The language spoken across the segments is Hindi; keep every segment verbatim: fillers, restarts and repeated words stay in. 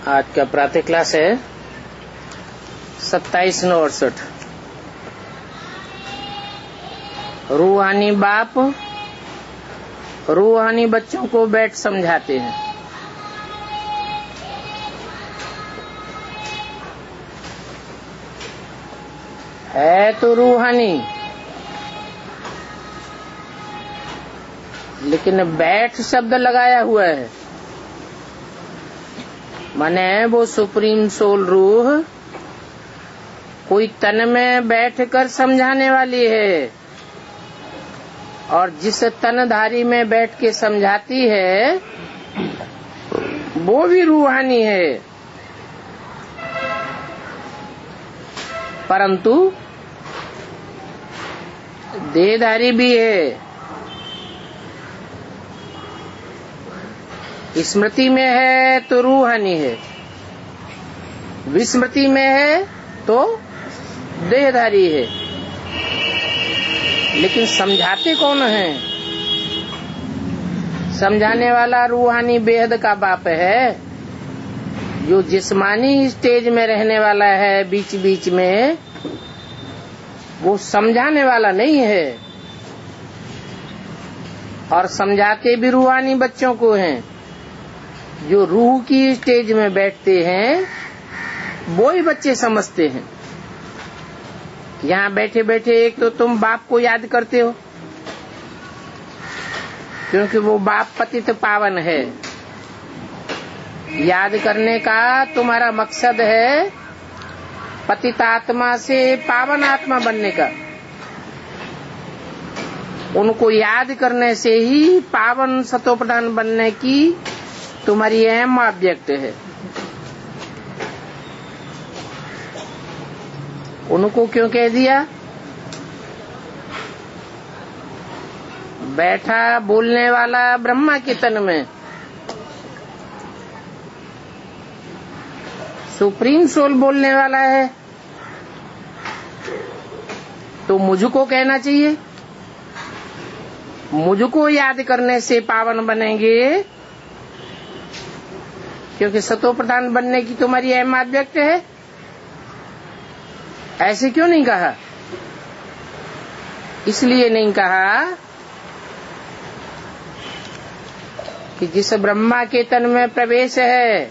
आज का प्रातः क्लास है सत्ताईस नौ अड़सठ। रूहानी बाप रूहानी बच्चों को बैठ समझाते हैं। है तो रूहानी, लेकिन बैठ शब्द लगाया हुआ है, माने वो सुप्रीम सोल रूह कोई तन में बैठकर समझाने वाली है, और जिस तनधारी में बैठ के समझाती है वो भी रूहानी है, परंतु देहधारी भी है। स्मृति में है तो रूहानी है, विस्मृति में है तो देहधारी है। लेकिन समझाते कौन है? समझाने वाला रूहानी बेहद का बाप है, जो जिस्मानी स्टेज में रहने वाला है बीच बीच में, वो समझाने वाला नहीं है। और समझाते भी रूहानी बच्चों को हैं, जो रूह की स्टेज में बैठते हैं वो ही बच्चे समझते हैं। यहाँ बैठे बैठे एक तो तुम बाप को याद करते हो, क्योंकि वो बाप पतित पावन है। याद करने का तुम्हारा मकसद है पतित आत्मा से पावन आत्मा बनने का। उनको याद करने से ही पावन सतोप्रधान बनने की तुम्हारी अहम ऑब्जेक्ट है। उनको क्यों कह दिया? बैठा बोलने वाला ब्रह्मा के तन में, सुप्रीम सोल बोलने वाला है, तो मुझको कहना चाहिए। मुझको याद करने से पावन बनेंगे, क्योंकि सतो प्रधान बनने की तुम्हारी अहम ऑब्जेक्ट है। ऐसे क्यों नहीं कहा? इसलिए नहीं कहा कि जिस ब्रह्मा के तन में प्रवेश है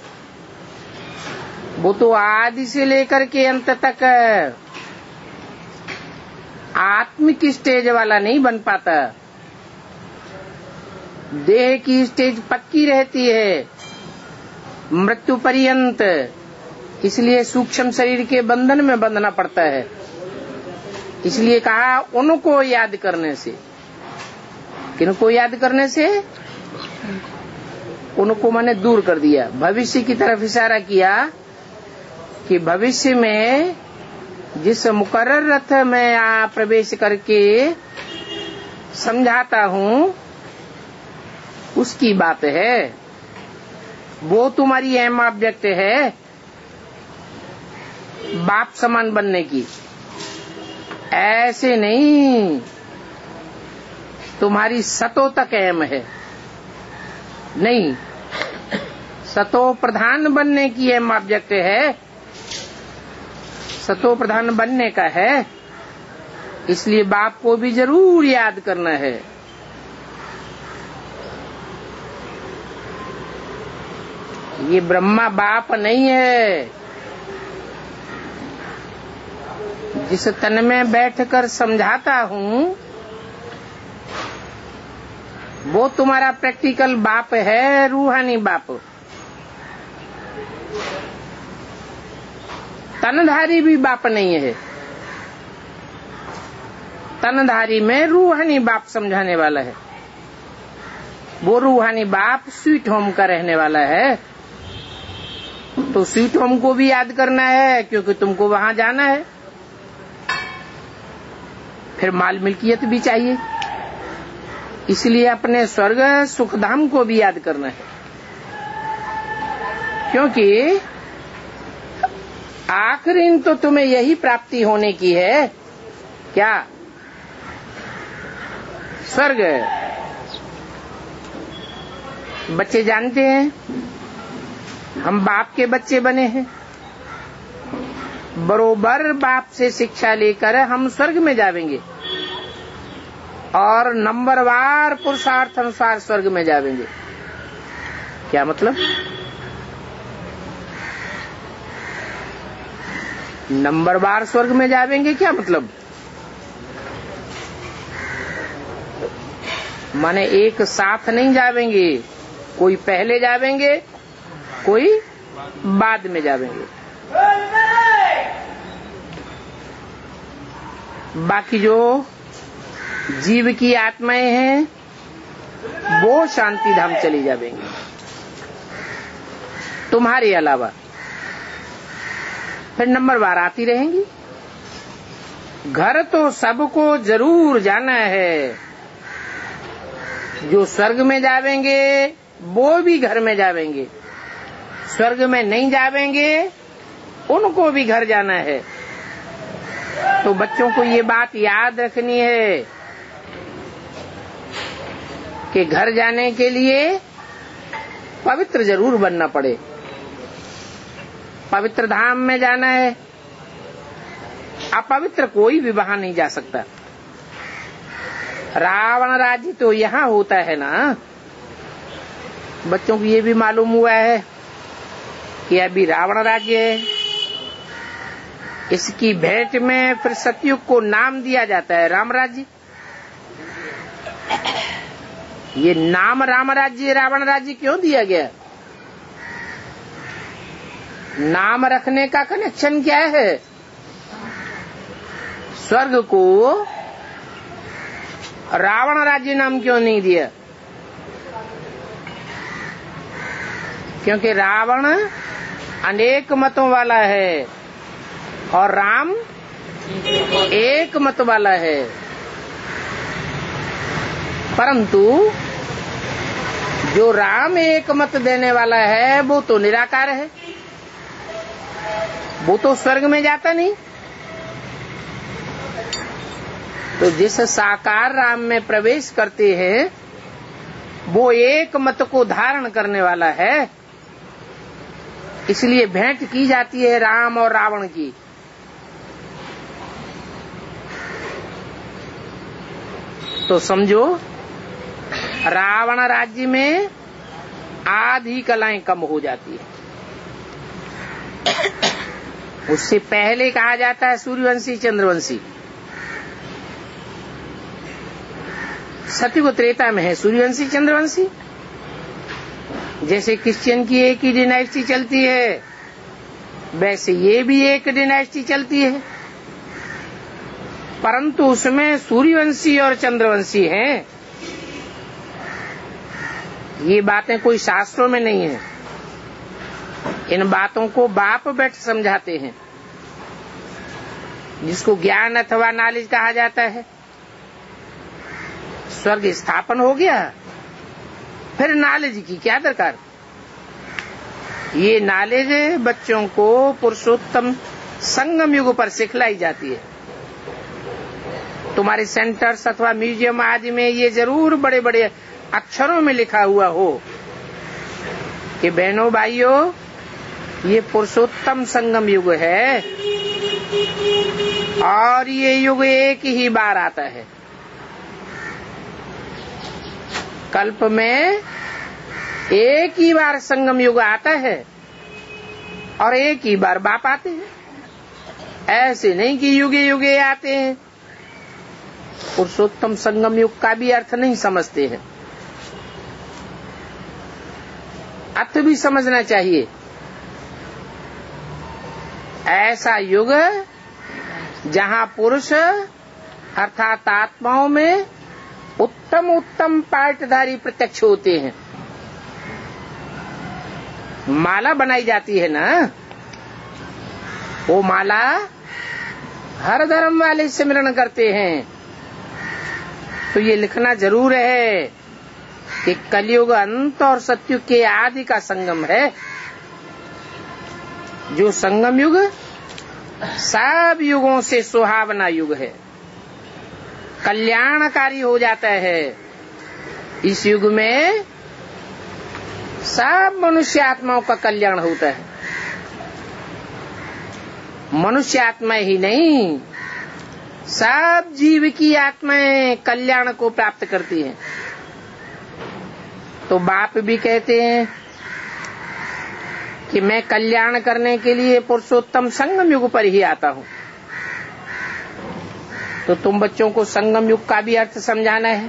वो तो आदि से लेकर के अंत तक आत्मिक स्टेज वाला नहीं बन पाता। देह की स्टेज पक्की रहती है मृत्यु पर्यंत, इसलिए सूक्ष्म शरीर के बंधन में बंधना पड़ता है। इसलिए कहा उनको याद करने से। किनको याद करने से? उनको मैंने दूर कर दिया, भविष्य की तरफ इशारा किया कि भविष्य में जिस मुकर्रर रथ में आ प्रवेश करके समझाता हूँ उसकी बात है। वो तुम्हारी अहम ऑब्जेक्ट है बाप समान बनने की। ऐसे नहीं, तुम्हारी सतो तक अहम है नहीं, सतो प्रधान बनने की अहम ऑब्जेक्ट है। सतो प्रधान बनने का है, इसलिए बाप को भी जरूर याद करना है। ये ब्रह्मा बाप नहीं है। जिस तन में बैठकर समझाता हूँ वो तुम्हारा प्रैक्टिकल बाप है, रूहानी बाप। तनधारी भी बाप नहीं है। तनधारी में रूहानी बाप समझाने वाला है। वो रूहानी बाप स्वीट होम का रहने वाला है, तो स्वीट होम को भी याद करना है, क्योंकि तुमको वहां जाना है। फिर माल मिल्कियत भी चाहिए, इसलिए अपने स्वर्ग सुखधाम को भी याद करना है। क्योंकि आखिरी तो तुम्हें यही प्राप्ति होने की है। क्या? स्वर्ग। बच्चे जानते हैं हम बाप के बच्चे बने हैं, बरोबर बाप से शिक्षा लेकर हम स्वर्ग में जावेंगे और नंबरवार पुरुषार्थ अनुसार स्वर्ग में जावेंगे। क्या मतलब? नंबरवार स्वर्ग में जावेंगे क्या मतलब? माने एक साथ नहीं जावेंगे, कोई पहले जावेंगे, कोई बाद में जावेंगे। बाकी जो जीव की आत्माएं हैं वो शांति धाम चली जावेंगी, तुम्हारे अलावा। फिर नंबर बार आती रहेंगी। घर तो सबको जरूर जाना है, जो स्वर्ग में जावेंगे वो भी घर में जावेंगे, स्वर्ग में नहीं जावेंगे उनको भी घर जाना है। तो बच्चों को ये बात याद रखनी है कि घर जाने के लिए पवित्र जरूर बनना पड़े। पवित्र धाम में जाना है, अपवित्र कोई भी वहां नहीं जा सकता। रावण राज्य तो यहाँ होता है ना। बच्चों को ये भी मालूम हुआ है कि अभी रावण राज्य है, इसकी भेंट में फिर सतयुग को नाम दिया जाता है राम राज्य। ये नाम राम राज्य रावण राज्य क्यों दिया गया? नाम रखने का कनेक्शन क्या है? स्वर्ग को रावण राज्य नाम क्यों नहीं दिया? क्योंकि रावण अनेक मतों वाला है और राम एक मत वाला है। परंतु जो राम एक मत देने वाला है वो तो निराकार है, वो तो स्वर्ग में जाता नहीं। तो जिस साकार राम में प्रवेश करते हैं वो एक मत को धारण करने वाला है, इसलिए भेंट की जाती है राम और रावण की। तो समझो रावण राज्य में आधी कलाएं कम हो जाती है। उससे पहले कहा जाता है सूर्यवंशी चंद्रवंशी। सतयुग त्रेता में है सूर्यवंशी चंद्रवंशी। जैसे क्रिश्चियन की एक ही डिनाइस्टी चलती है, वैसे ये भी एक डिनाइस्टी चलती है, परंतु उसमें सूर्यवंशी और चंद्रवंशी हैं। ये बातें कोई शास्त्रों में नहीं है, इन बातों को बाप बैठ समझाते हैं, जिसको ज्ञान अथवा नॉलेज कहा जाता है। स्वर्ग स्थापन हो गया, फिर नॉलेज की क्या दरकार? ये नॉलेज बच्चों को पुरुषोत्तम संगम युग पर सिखलाई जाती है। तुम्हारे सेंटर्स अथवा म्यूजियम आदि में ये जरूर बड़े बड़े अक्षरों में लिखा हुआ हो कि बहनों भाइयों, ये पुरुषोत्तम संगम युग है और ये युग एक ही बार आता है। कल्प में एक ही बार संगम युग आता है और एक ही बार बाप आते हैं। ऐसे नहीं कि युगे युगे आते हैं। पुरुषोत्तम संगम युग का भी अर्थ नहीं समझते हैं। अर्थ भी समझना चाहिए। ऐसा युग जहाँ पुरुष अर्थात आत्माओं में उत्तम उत्तम पार्टधारी प्रत्यक्ष होते हैं। माला बनाई जाती है ना, वो माला हर धर्म वाले सिमरण करते हैं। तो ये लिखना जरूर है कि कलयुग अंत और सतयुग के आदि का संगम है। जो संगम युग सब युगों से सुहावना युग है, कल्याणकारी हो जाता है। इस युग में सब मनुष्य आत्माओं का कल्याण होता है। मनुष्य आत्मा ही नहीं, सब जीव की आत्माएं कल्याण को प्राप्त करती हैं। तो बाप भी कहते हैं कि मैं कल्याण करने के लिए पुरुषोत्तम संगम युग पर ही आता हूं। तो तुम बच्चों को संगम युग का भी अर्थ समझाना है।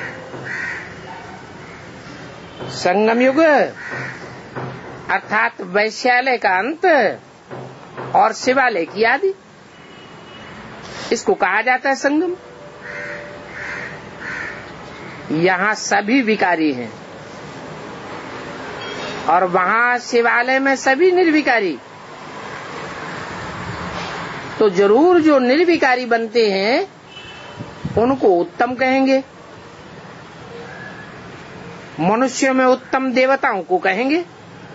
संगम युग अर्थात वैश्यालय का अंत और शिवालय की आदि, इसको कहा जाता है संगम। यहाँ सभी विकारी हैं और वहाँ शिवालय में सभी निर्विकारी। तो जरूर जो निर्विकारी बनते हैं उनको उत्तम कहेंगे, मनुष्यों में उत्तम देवताओं को कहेंगे।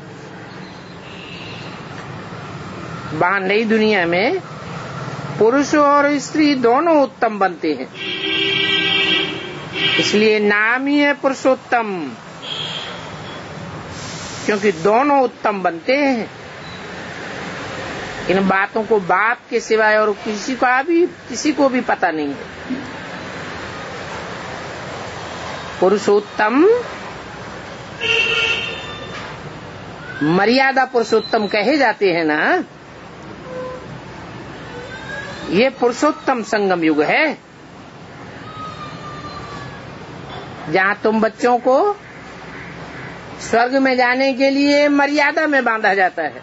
वहाँ नई दुनिया में पुरुष और स्त्री दोनों उत्तम बनते हैं, इसलिए नाम ही है पुरुषोत्तम, क्योंकि दोनों उत्तम बनते हैं। इन बातों को बाप के सिवाय और किसी का भी किसी को भी पता नहीं है। पुरुषोत्तम मर्यादा पुरुषोत्तम कहे जाते हैं ना, ये पुरुषोत्तम संगम युग है, जहाँ तुम बच्चों को स्वर्ग में जाने के लिए मर्यादा में बांधा जाता है।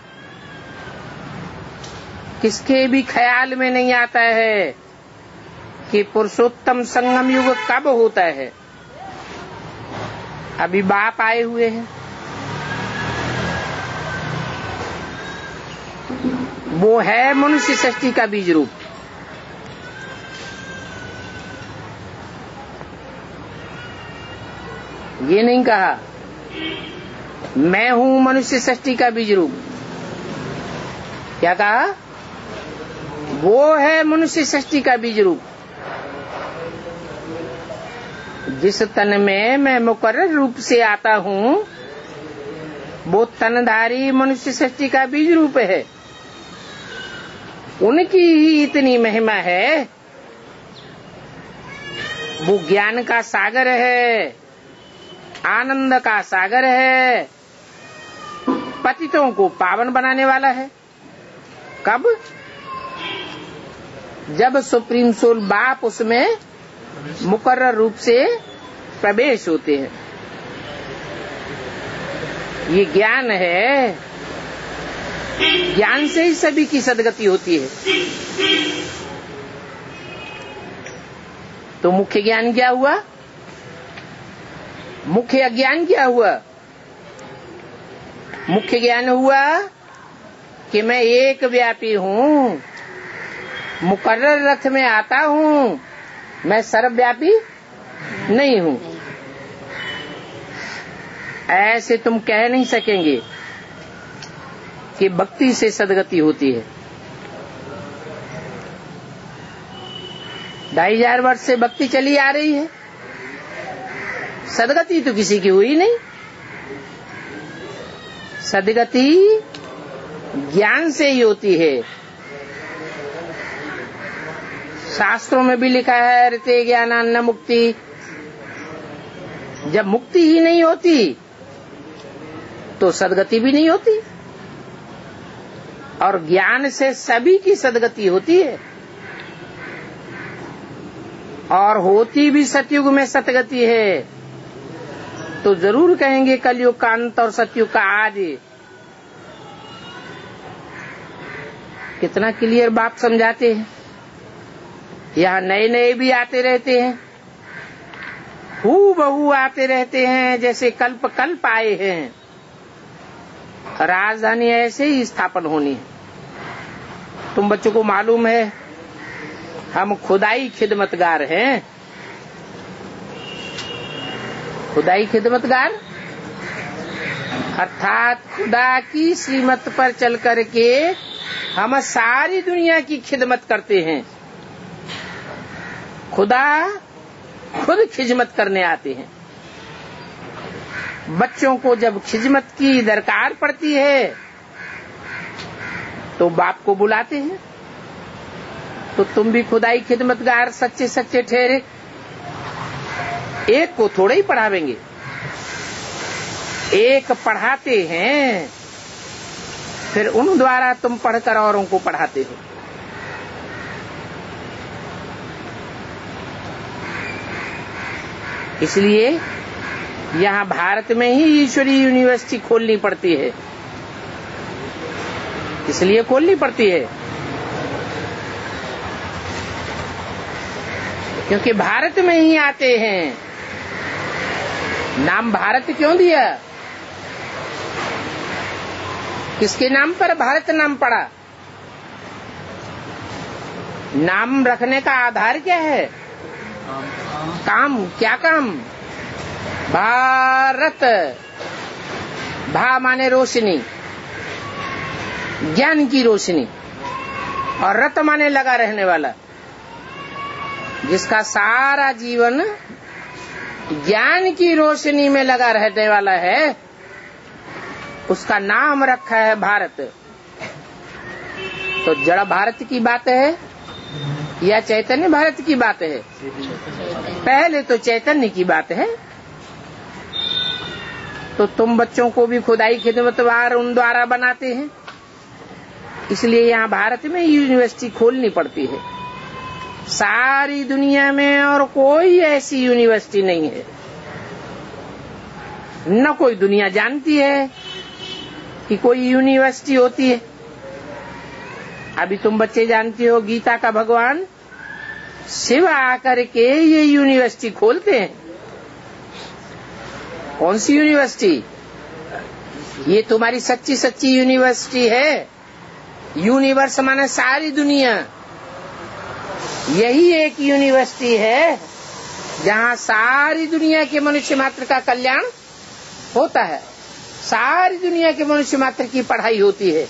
किसके भी ख्याल में नहीं आता है कि पुरुषोत्तम संगम युग कब होता है। अभी बाप आए हुए हैं, वो है मनुष्य सृष्टि का बीज रूप। ये नहीं कहा मैं हूं मनुष्य सृष्टि का बीज रूप, क्या कहा? वो है मनुष्य सृष्टि का बीज रूप। जिस तन में मैं मुकर्रर रूप से आता हूं वो तनधारी मनुष्य सृष्टि का बीज रूप है। उनकी ही इतनी महिमा है, वो ज्ञान का सागर है, आनंद का सागर है, पतितों को पावन बनाने वाला है। कब? जब सुप्रीम सोल बाप उसमें मुकर्रर रूप से प्रवेश होते हैं। ये ज्ञान है, ज्ञान से ही सभी की सदगति होती है। तो मुख्य ज्ञान क्या हुआ? मुख्य अज्ञान क्या हुआ? मुख्य ज्ञान हुआ कि मैं एक व्यापी हूँ, मुकर्रर रथ में आता हूँ, मैं सर्वव्यापी नहीं हूँ। ऐसे तुम कह नहीं सकेंगे कि भक्ति से सदगति होती है। ढाई हजार वर्ष से भक्ति चली आ रही है, सदगति तो किसी की हुई नहीं। सदगति ज्ञान से ही होती है। शास्त्रों में भी लिखा है ऋते ज्ञानान्न मुक्ति। जब मुक्ति ही नहीं होती तो सदगति भी नहीं होती, और ज्ञान से सभी की सदगति होती है। और होती भी सतयुग में सतगति है, तो जरूर कहेंगे कलयुग का अंत और सतयुग का आदि। कितना क्लियर बाप समझाते हैं। यहाँ नए नए भी आते रहते हैं, हू बहू आते रहते हैं, जैसे कल्प कल्प आए हैं। राजधानी ऐसे ही स्थापन होनी है। तुम बच्चों को मालूम है हम खुदाई खिदमतगार हैं। खुदाई खिदमतगार अर्थात खुदा की श्रीमत पर चल करके हम सारी दुनिया की खिदमत करते हैं। खुदा खुद खिदमत करने आते हैं। बच्चों को जब खिदमत की दरकार पड़ती है तो बाप को बुलाते हैं। तो तुम भी खुदाई खिदमतगार सच्चे सच्चे ठहरे। एक को थोड़े ही पढ़ावेंगे, एक पढ़ाते हैं, फिर उन द्वारा तुम पढ़कर औरों को पढ़ाते हो। इसलिए यहाँ भारत में ही ईश्वरीय यूनिवर्सिटी खोलनी पड़ती है। इसलिए खोलनी पड़ती है क्योंकि भारत में ही आते हैं। नाम भारत क्यों दिया? किसके नाम पर भारत नाम पड़ा? नाम रखने का आधार क्या है? काम। क्या काम? भारत। भा माने रोशनी, ज्ञान की रोशनी, और रत माने लगा रहने वाला। जिसका सारा जीवन ज्ञान की रोशनी में लगा रहने वाला है, उसका नाम रखा है भारत। तो जड़ भारत की बात है या चैतन्य भारत की बात है? पहले तो चैतन्य की बात है। तो तुम बच्चों को भी खुदाई खिदमतगार उन द्वारा बनाते हैं। इसलिए यहाँ भारत में यूनिवर्सिटी खोलनी पड़ती है। सारी दुनिया में और कोई ऐसी यूनिवर्सिटी नहीं है, न कोई दुनिया जानती है कि कोई यूनिवर्सिटी होती है। अभी तुम बच्चे जानते हो गीता का भगवान शिव आकर के ये यूनिवर्सिटी खोलते हैं। कौन सी यूनिवर्सिटी? ये तुम्हारी सच्ची सच्ची यूनिवर्सिटी है। यूनिवर्स माने सारी दुनिया। यही एक यूनिवर्सिटी है जहाँ सारी दुनिया के मनुष्य मात्र का कल्याण होता है। सारी दुनिया के मनुष्य मात्र की पढ़ाई होती है।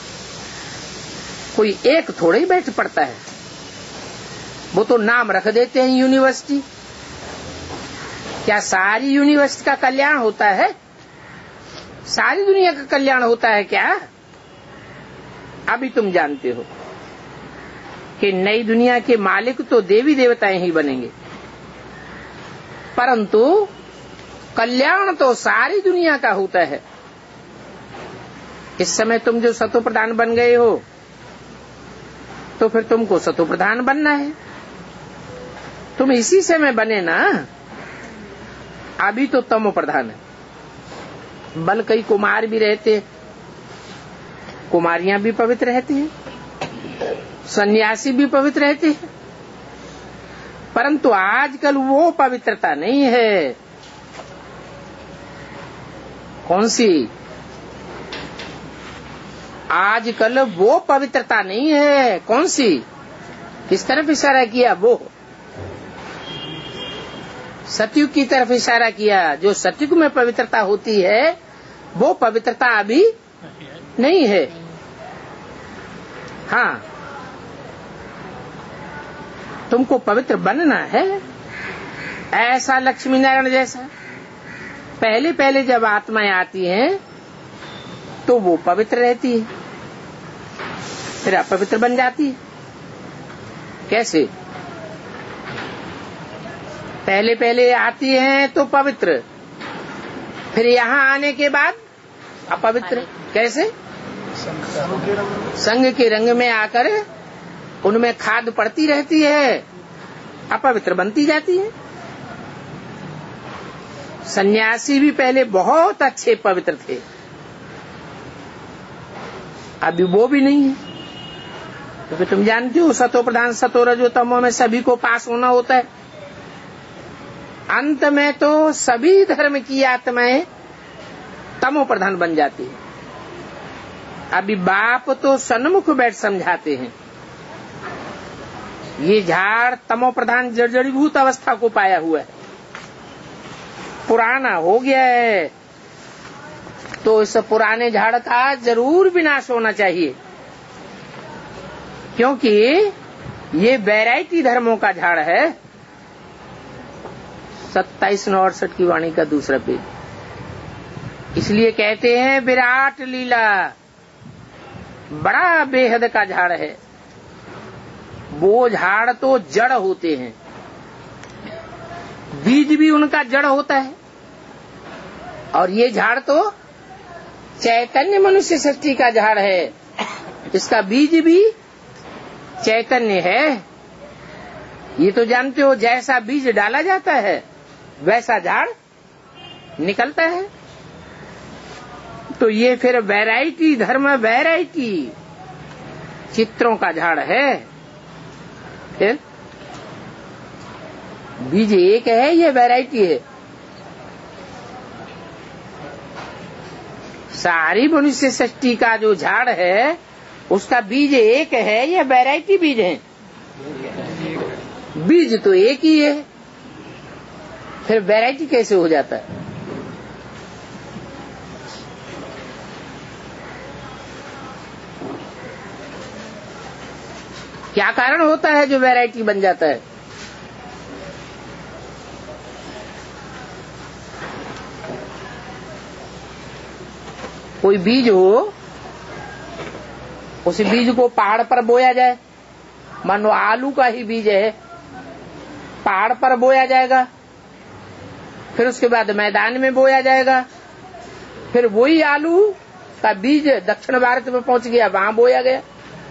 कोई एक थोड़ा ही बैठ पड़ता है। वो तो नाम रख देते हैं यूनिवर्सिटी। क्या सारी यूनिवर्सिटी का कल्याण होता है? सारी दुनिया का कल्याण होता है क्या? अभी तुम जानते हो कि नई दुनिया के मालिक तो देवी देवताएं ही बनेंगे, परंतु कल्याण तो सारी दुनिया का होता है। इस समय तुम जो सतो प्रधान बन गए हो, तो फिर तुमको सतो प्रधान बनना है। तुम इसी समय बने ना। अभी तो तमो प्रधान है। बल कई कुमार भी रहते, कुमारियां भी पवित्र रहती हैं, सन्यासी भी पवित्र रहते हैं, परंतु आजकल वो पवित्रता नहीं है। कौन सी? आजकल वो पवित्रता नहीं है। कौन सी? किस तरफ इशारा किया? वो सतयुग की तरफ इशारा किया। जो सतयुग में पवित्रता होती है वो पवित्रता अभी नहीं है। हाँ, तुमको पवित्र बनना है, ऐसा लक्ष्मी नारायण जैसा। पहले पहले जब आत्माएं आती हैं तो वो पवित्र रहती है, फिर अपवित्र बन जाती है। कैसे? पहले पहले आती हैं तो पवित्र, फिर यहाँ आने के बाद अपवित्र। कैसे? संग के रंग में आकर उनमें खाद पड़ती रहती है, अपवित्र बनती जाती है। सन्यासी भी पहले बहुत अच्छे पवित्र थे, अभी वो भी नहीं है। क्योंकि तो तुम जानते हो सतो प्रधान सतो रजो तमो में सभी को पास होना होता है। अंत में तो सभी धर्म की आत्माएं तमो प्रधान बन जाती है। अभी बाप तो सन्मुख बैठ समझाते हैं, ये झाड़ तमो प्रधान जर्जरीभूत अवस्था को पाया हुआ है, पुराना हो गया है, तो इस पुराने झाड़ का जरूर विनाश होना चाहिए। क्योंकि ये वैरायटी धर्मों का झाड़ है। सत्ताईस नौ अड़सठ की वाणी का दूसरा पेज। इसलिए कहते हैं विराट लीला बड़ा बेहद का झाड़ है। वो झाड़ तो जड़ होते हैं, बीज भी उनका जड़ होता है, और ये झाड़ तो चैतन्य मनुष्य सृष्टि का झाड़ है। इसका बीज भी चैतन्य है। ये तो जानते हो, जैसा बीज डाला जाता है वैसा झाड़ निकलता है। तो ये फिर वैरायटी धर्म, वैरायटी चित्रों का झाड़ है। फिर बीज एक है, ये वैरायटी है। सारी मनुष्य सृष्टि का जो झाड़ है उसका बीज एक है, या वैरायटी बीज है? बीज तो एक ही है, फिर वैरायटी कैसे हो जाता है? क्या कारण होता है जो वैरायटी बन जाता है? कोई बीज हो, उस बीज को पहाड़ पर बोया जाए, मानो आलू का ही बीज है, पहाड़ पर बोया जाएगा, फिर उसके बाद मैदान में बोया जाएगा, फिर वही आलू का बीज दक्षिण भारत में पहुंच गया, वहां बोया गया।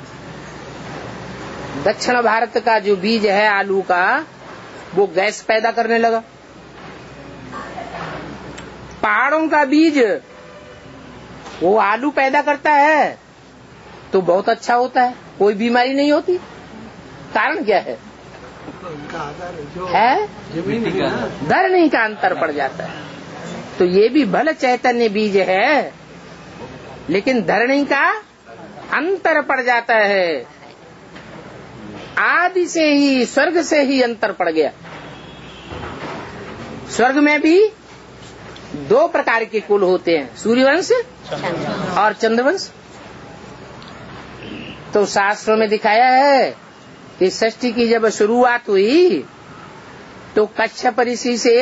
दक्षिण भारत का जो बीज है आलू का, वो गैस पैदा करने लगा। पहाड़ों का बीज वो आलू पैदा करता है तो बहुत अच्छा होता है, कोई बीमारी नहीं होती। कारण क्या है? है धरनी का अंतर पड़ जाता है। तो ये भी भले चैतन्य बीज है, लेकिन धरनी का अंतर पड़ जाता है। आदि से ही, स्वर्ग से ही अंतर पड़ गया। स्वर्ग में भी दो प्रकार के कुल होते हैं, सूर्यवंश और चंद्रवंश। तो शास्त्रों में दिखाया है कि सृष्टि की जब शुरुआत हुई तो कच्छप ऋषि से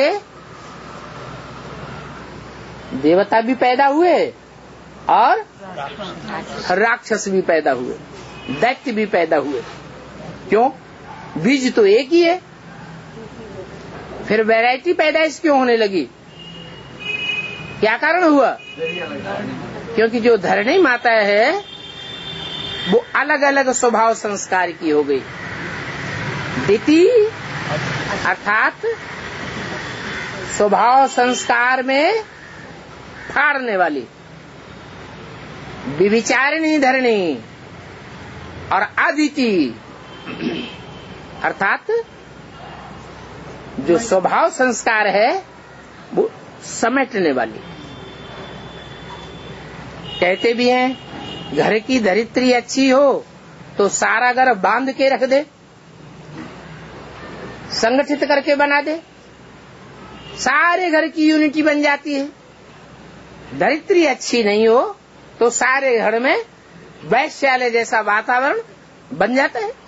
देवता भी पैदा हुए और राक्षस भी पैदा हुए, दैत्य भी पैदा हुए। क्यों? बीज तो एक ही है। फिर वैरायटी पैदाइश क्यों होने लगी? क्या कारण हुआ? क्योंकि जो धरणी माता है वो अलग अलग स्वभाव संस्कार की हो गई। दिति अर्थात स्वभाव संस्कार में फाड़ने वाली, विविचारिणी धरणी, और अदिति अर्थात जो स्वभाव संस्कार है वो समेटने वाली। कहते भी हैं घर की धरित्री अच्छी हो तो सारा घर बांध के रख दे, संगठित करके बना दे, सारे घर की यूनिटी बन जाती है। धरित्री अच्छी नहीं हो तो सारे घर में वैश्यालय जैसा वातावरण बन जाता है।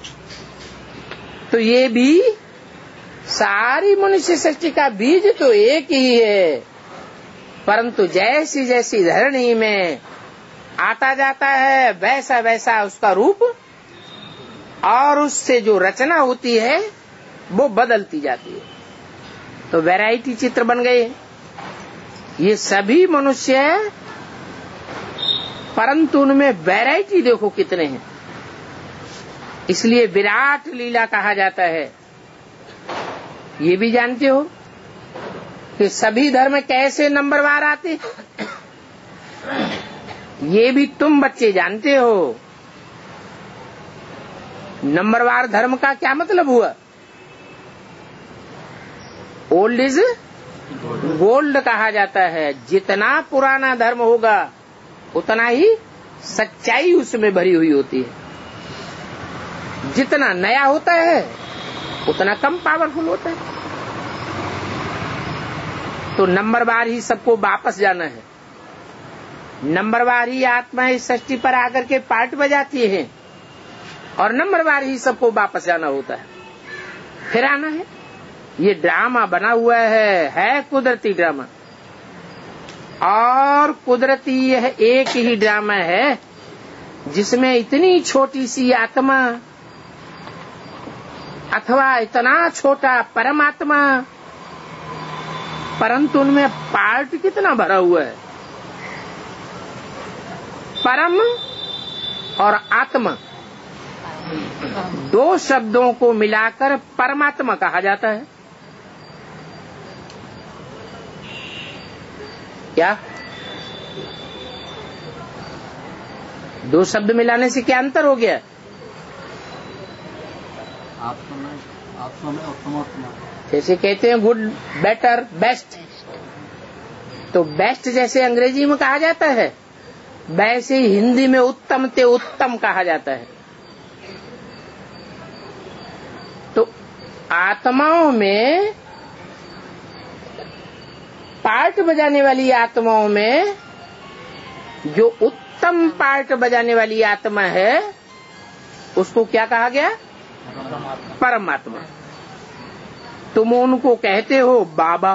तो ये भी सारी मनुष्य सृष्टि का बीज तो एक ही है, परंतु जैसी जैसी धरणी में आता जाता है वैसा वैसा उसका रूप और उससे जो रचना होती है वो बदलती जाती है। तो वैरायटी चित्र बन गए। ये सभी मनुष्य है, परंतु उनमें वैरायटी देखो कितने हैं। इसलिए विराट लीला कहा जाता है। ये भी जानते हो कि सभी धर्म कैसे नंबरवार आते हैं? ये भी तुम बच्चे जानते हो। नंबरवार धर्म का क्या मतलब हुआ? ओल्ड इज गोल्ड कहा जाता है। जितना पुराना धर्म होगा उतना ही सच्चाई उसमें भरी हुई होती है। जितना नया होता है उतना कम पावरफुल होता है। तो नंबरवार ही सबको वापस जाना है। नंबरवार ही आत्मा इस सृष्टि पर आकर के पार्ट बजाती है और नंबरवार ही सबको वापस जाना होता है, फिर आना है। ये ड्रामा बना हुआ है, है कुदरती ड्रामा। और कुदरती यह एक ही ड्रामा है जिसमें इतनी छोटी सी आत्मा अथवा इतना छोटा परमात्मा, परंतु उनमें पार्ट कितना भरा हुआ है। परम और आत्मा दो शब्दों को मिलाकर परमात्मा कहा जाता है। क्या दो शब्द मिलाने से क्या अंतर हो गया? आत्मा में उत्तम, जैसे कहते हैं गुड, बेटर, बेस्ट, तो बेस्ट जैसे अंग्रेजी में कहा जाता है, वैसे ही हिंदी में उत्तम ते उत्तम कहा जाता है। तो आत्माओं में, पार्ट बजाने वाली आत्माओं में जो उत्तम पार्ट बजाने वाली आत्मा है उसको क्या कहा गया? परमात्मा। तुम उनको कहते हो बाबा,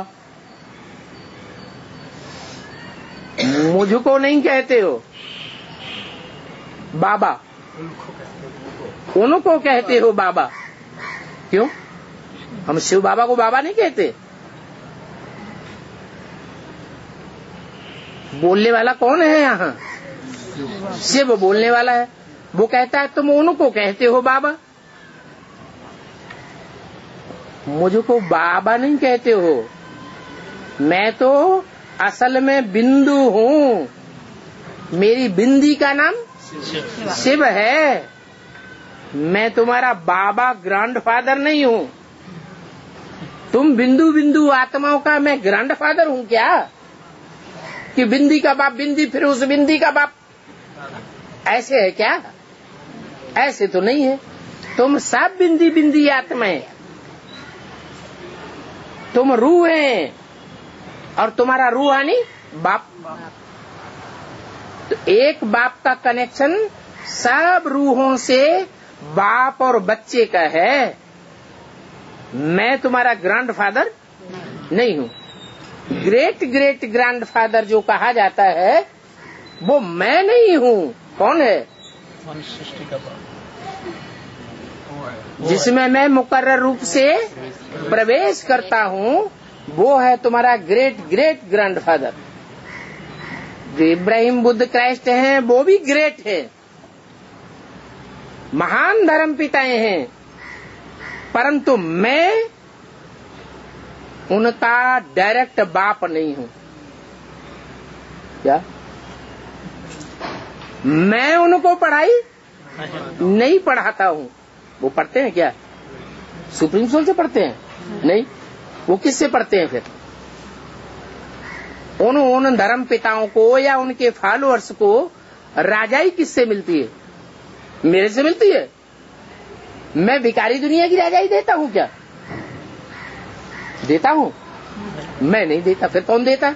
मुझको नहीं कहते हो बाबा, उनको कहते हो बाबा। क्यों? हम शिव बाबा को बाबा नहीं कहते। बोलने वाला कौन है यहाँ? शिव बोलने वाला है। वो कहता है तुम उनको कहते हो बाबा, मुझको बाबा नहीं कहते हो। मैं तो असल में बिंदु हूँ, मेरी बिंदी का नाम शिव है। मैं तुम्हारा बाबा ग्रैंडफादर नहीं हूँ। तुम बिंदु बिंदु आत्माओं का मैं ग्रैंडफादर हूँ क्या? कि बिंदी का बाप बिंदी, फिर उस बिंदी का बाप, ऐसे है क्या? ऐसे तो नहीं है। तुम सब बिंदी बिंदी आत्माएं, तुम रूह हैं और तुम्हारा रूहानी बाप। तो एक बाप का कनेक्शन सब रूहों से बाप और बच्चे का है। मैं तुम्हारा ग्रैंडफादर नहीं हूँ। ग्रेट ग्रेट ग्रैंडफादर जो कहा जाता है वो मैं नहीं हूँ। कौन है? जिसमें मैं मुकर्रर रूप से प्रवेश करता हूँ वो है तुम्हारा ग्रेट ग्रेट ग्रैंडफादर। जो इब्राहिम बुद्ध क्राइस्ट हैं वो भी ग्रेट है, महान धर्म पिताएं हैं, परंतु मैं उनका डायरेक्ट बाप नहीं हूँ। क्या? मैं उनको पढ़ाई नहीं पढ़ाता हूँ। वो पढ़ते हैं क्या? सुप्रीम सोल से पढ़ते हैं? नहीं। वो किससे पढ़ते हैं फिर? उन उन धर्म पिताओं को या उनके फॉलोअर्स को राजाई किससे मिलती है? मेरे से मिलती है। मैं भिखारी दुनिया की राजाई देता हूँ क्या? देता हूँ? मैं नहीं देता। फिर कौन देता?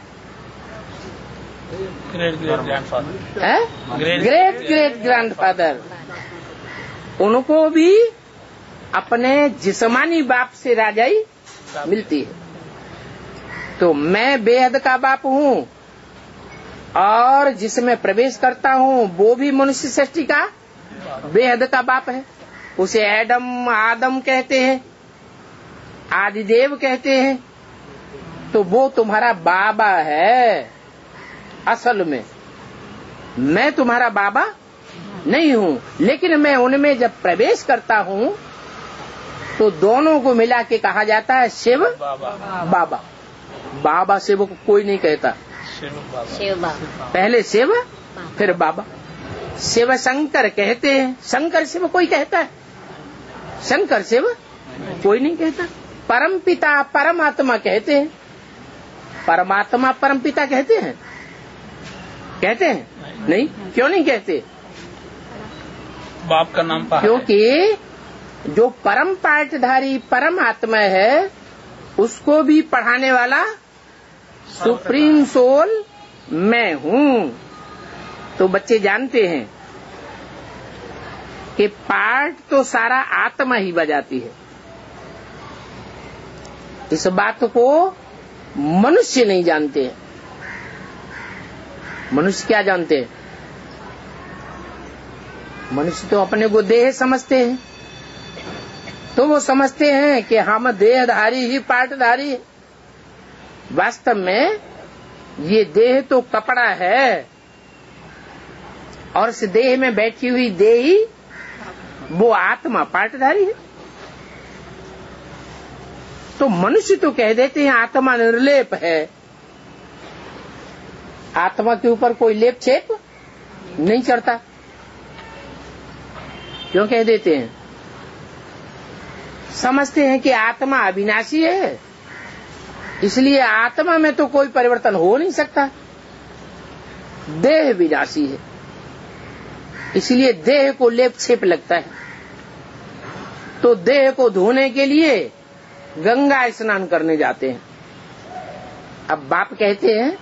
ग्रेट ग्रेट ग्रैंडफादर है? Great great grandfather. उनको भी अपने जिस्मानी बाप से राजाई मिलती है। तो मैं बेहद का बाप हूँ और जिसमें प्रवेश करता हूँ वो भी मनुष्य सृष्टि का बेहद का बाप है। उसे एडम आदम कहते हैं, आदिदेव कहते हैं। तो वो तुम्हारा बाबा है। असल में मैं तुम्हारा बाबा नहीं हूँ, लेकिन मैं उनमें जब प्रवेश करता हूँ तो दोनों को मिला के कहा जाता है शिव बाबा। बाबा, बाबा शिव को कोई नहीं कहता। शिव बाबा, पहले शिव फिर बाबा। शिव शंकर कहते हैं, शंकर शिव कोई कहता है? शंकर शिव कोई नहीं कहता। परम पिता परमात्मा कहते हैं। परमात्मा परम पिता कहते हैं? कहते हैं? नहीं। क्यों नहीं कहते? बाप का नाम पा क्योंकि जो परम पाठधारी परम आत्मा है उसको भी पढ़ाने वाला सुप्रीम सोल मैं हूँ। तो बच्चे जानते हैं कि पाठ तो सारा आत्मा ही बजाती है। इस बात को मनुष्य नहीं जानते हैं। मनुष्य क्या जानते हैं? मनुष्य तो अपने को देह समझते हैं, तो वो समझते हैं कि हम देहधारी ही पार्टधारी है। वास्तव में ये देह तो कपड़ा है, और इस देह में बैठी हुई देही वो आत्मा पार्टधारी है। तो मनुष्य तो कह देते हैं आत्मा निर्लेप है, आत्मा के ऊपर कोई लेप छेप नहीं चढ़ता। क्यों कह देते हैं? समझते हैं कि आत्मा अविनाशी है, इसलिए आत्मा में तो कोई परिवर्तन हो नहीं सकता। देह विनाशी है, इसलिए देह को लेप छेप लगता है। तो देह को धोने के लिए गंगा स्नान करने जाते हैं। अब बाप कहते हैं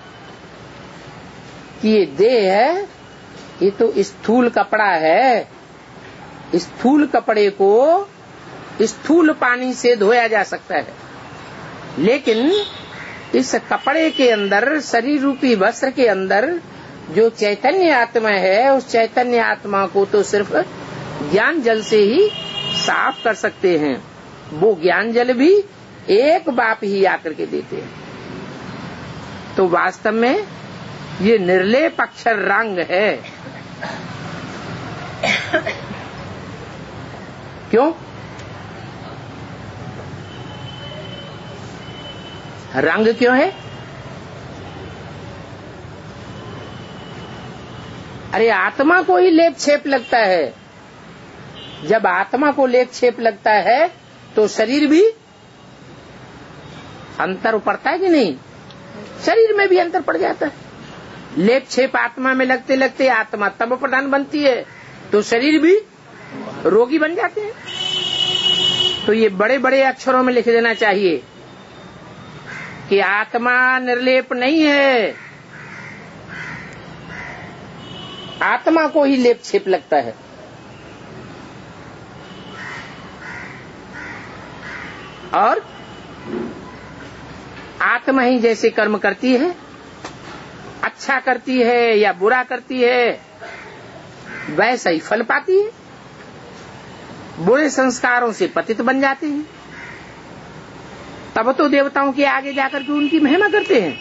कि ये देह है, ये तो स्थूल कपड़ा है, स्थूल कपड़े को स्थूल पानी से धोया जा सकता है, लेकिन इस कपड़े के अंदर, शरीर रूपी वस्त्र के अंदर जो चैतन्य आत्मा है, उस चैतन्य आत्मा को तो सिर्फ ज्ञान जल से ही साफ कर सकते हैं। वो ज्ञान जल भी एक बाप ही आकर के देते हैं। तो वास्तव में ये निर्लेप अक्षर रंग है। क्यों? रंग क्यों है? अरे आत्मा को ही लेप छेप लगता है। जब आत्मा को लेप छेप लगता है तो शरीर भी अंतर पड़ता है कि नहीं? शरीर में भी अंतर पड़ जाता है। लेप छेप आत्मा में लगते लगते आत्मा तम प्रधान बनती है, तो शरीर भी रोगी बन जाते हैं। तो ये बड़े बड़े अक्षरों में लिख देना चाहिए कि आत्मा निर्लेप नहीं है, आत्मा को ही लेप छेप लगता है। और आत्मा ही जैसे कर्म करती है, अच्छा करती है या बुरा करती है, वैसा ही फल पाती है। बुरे संस्कारों से पतित बन जाते हैं, तब तो देवताओं के आगे जाकर के उनकी महिमा करते हैं।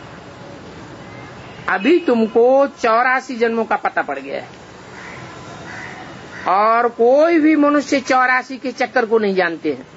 अभी तुमको चौरासी जन्मों का पता पड़ गया है, और कोई भी मनुष्य चौरासी के चक्कर को नहीं जानते हैं।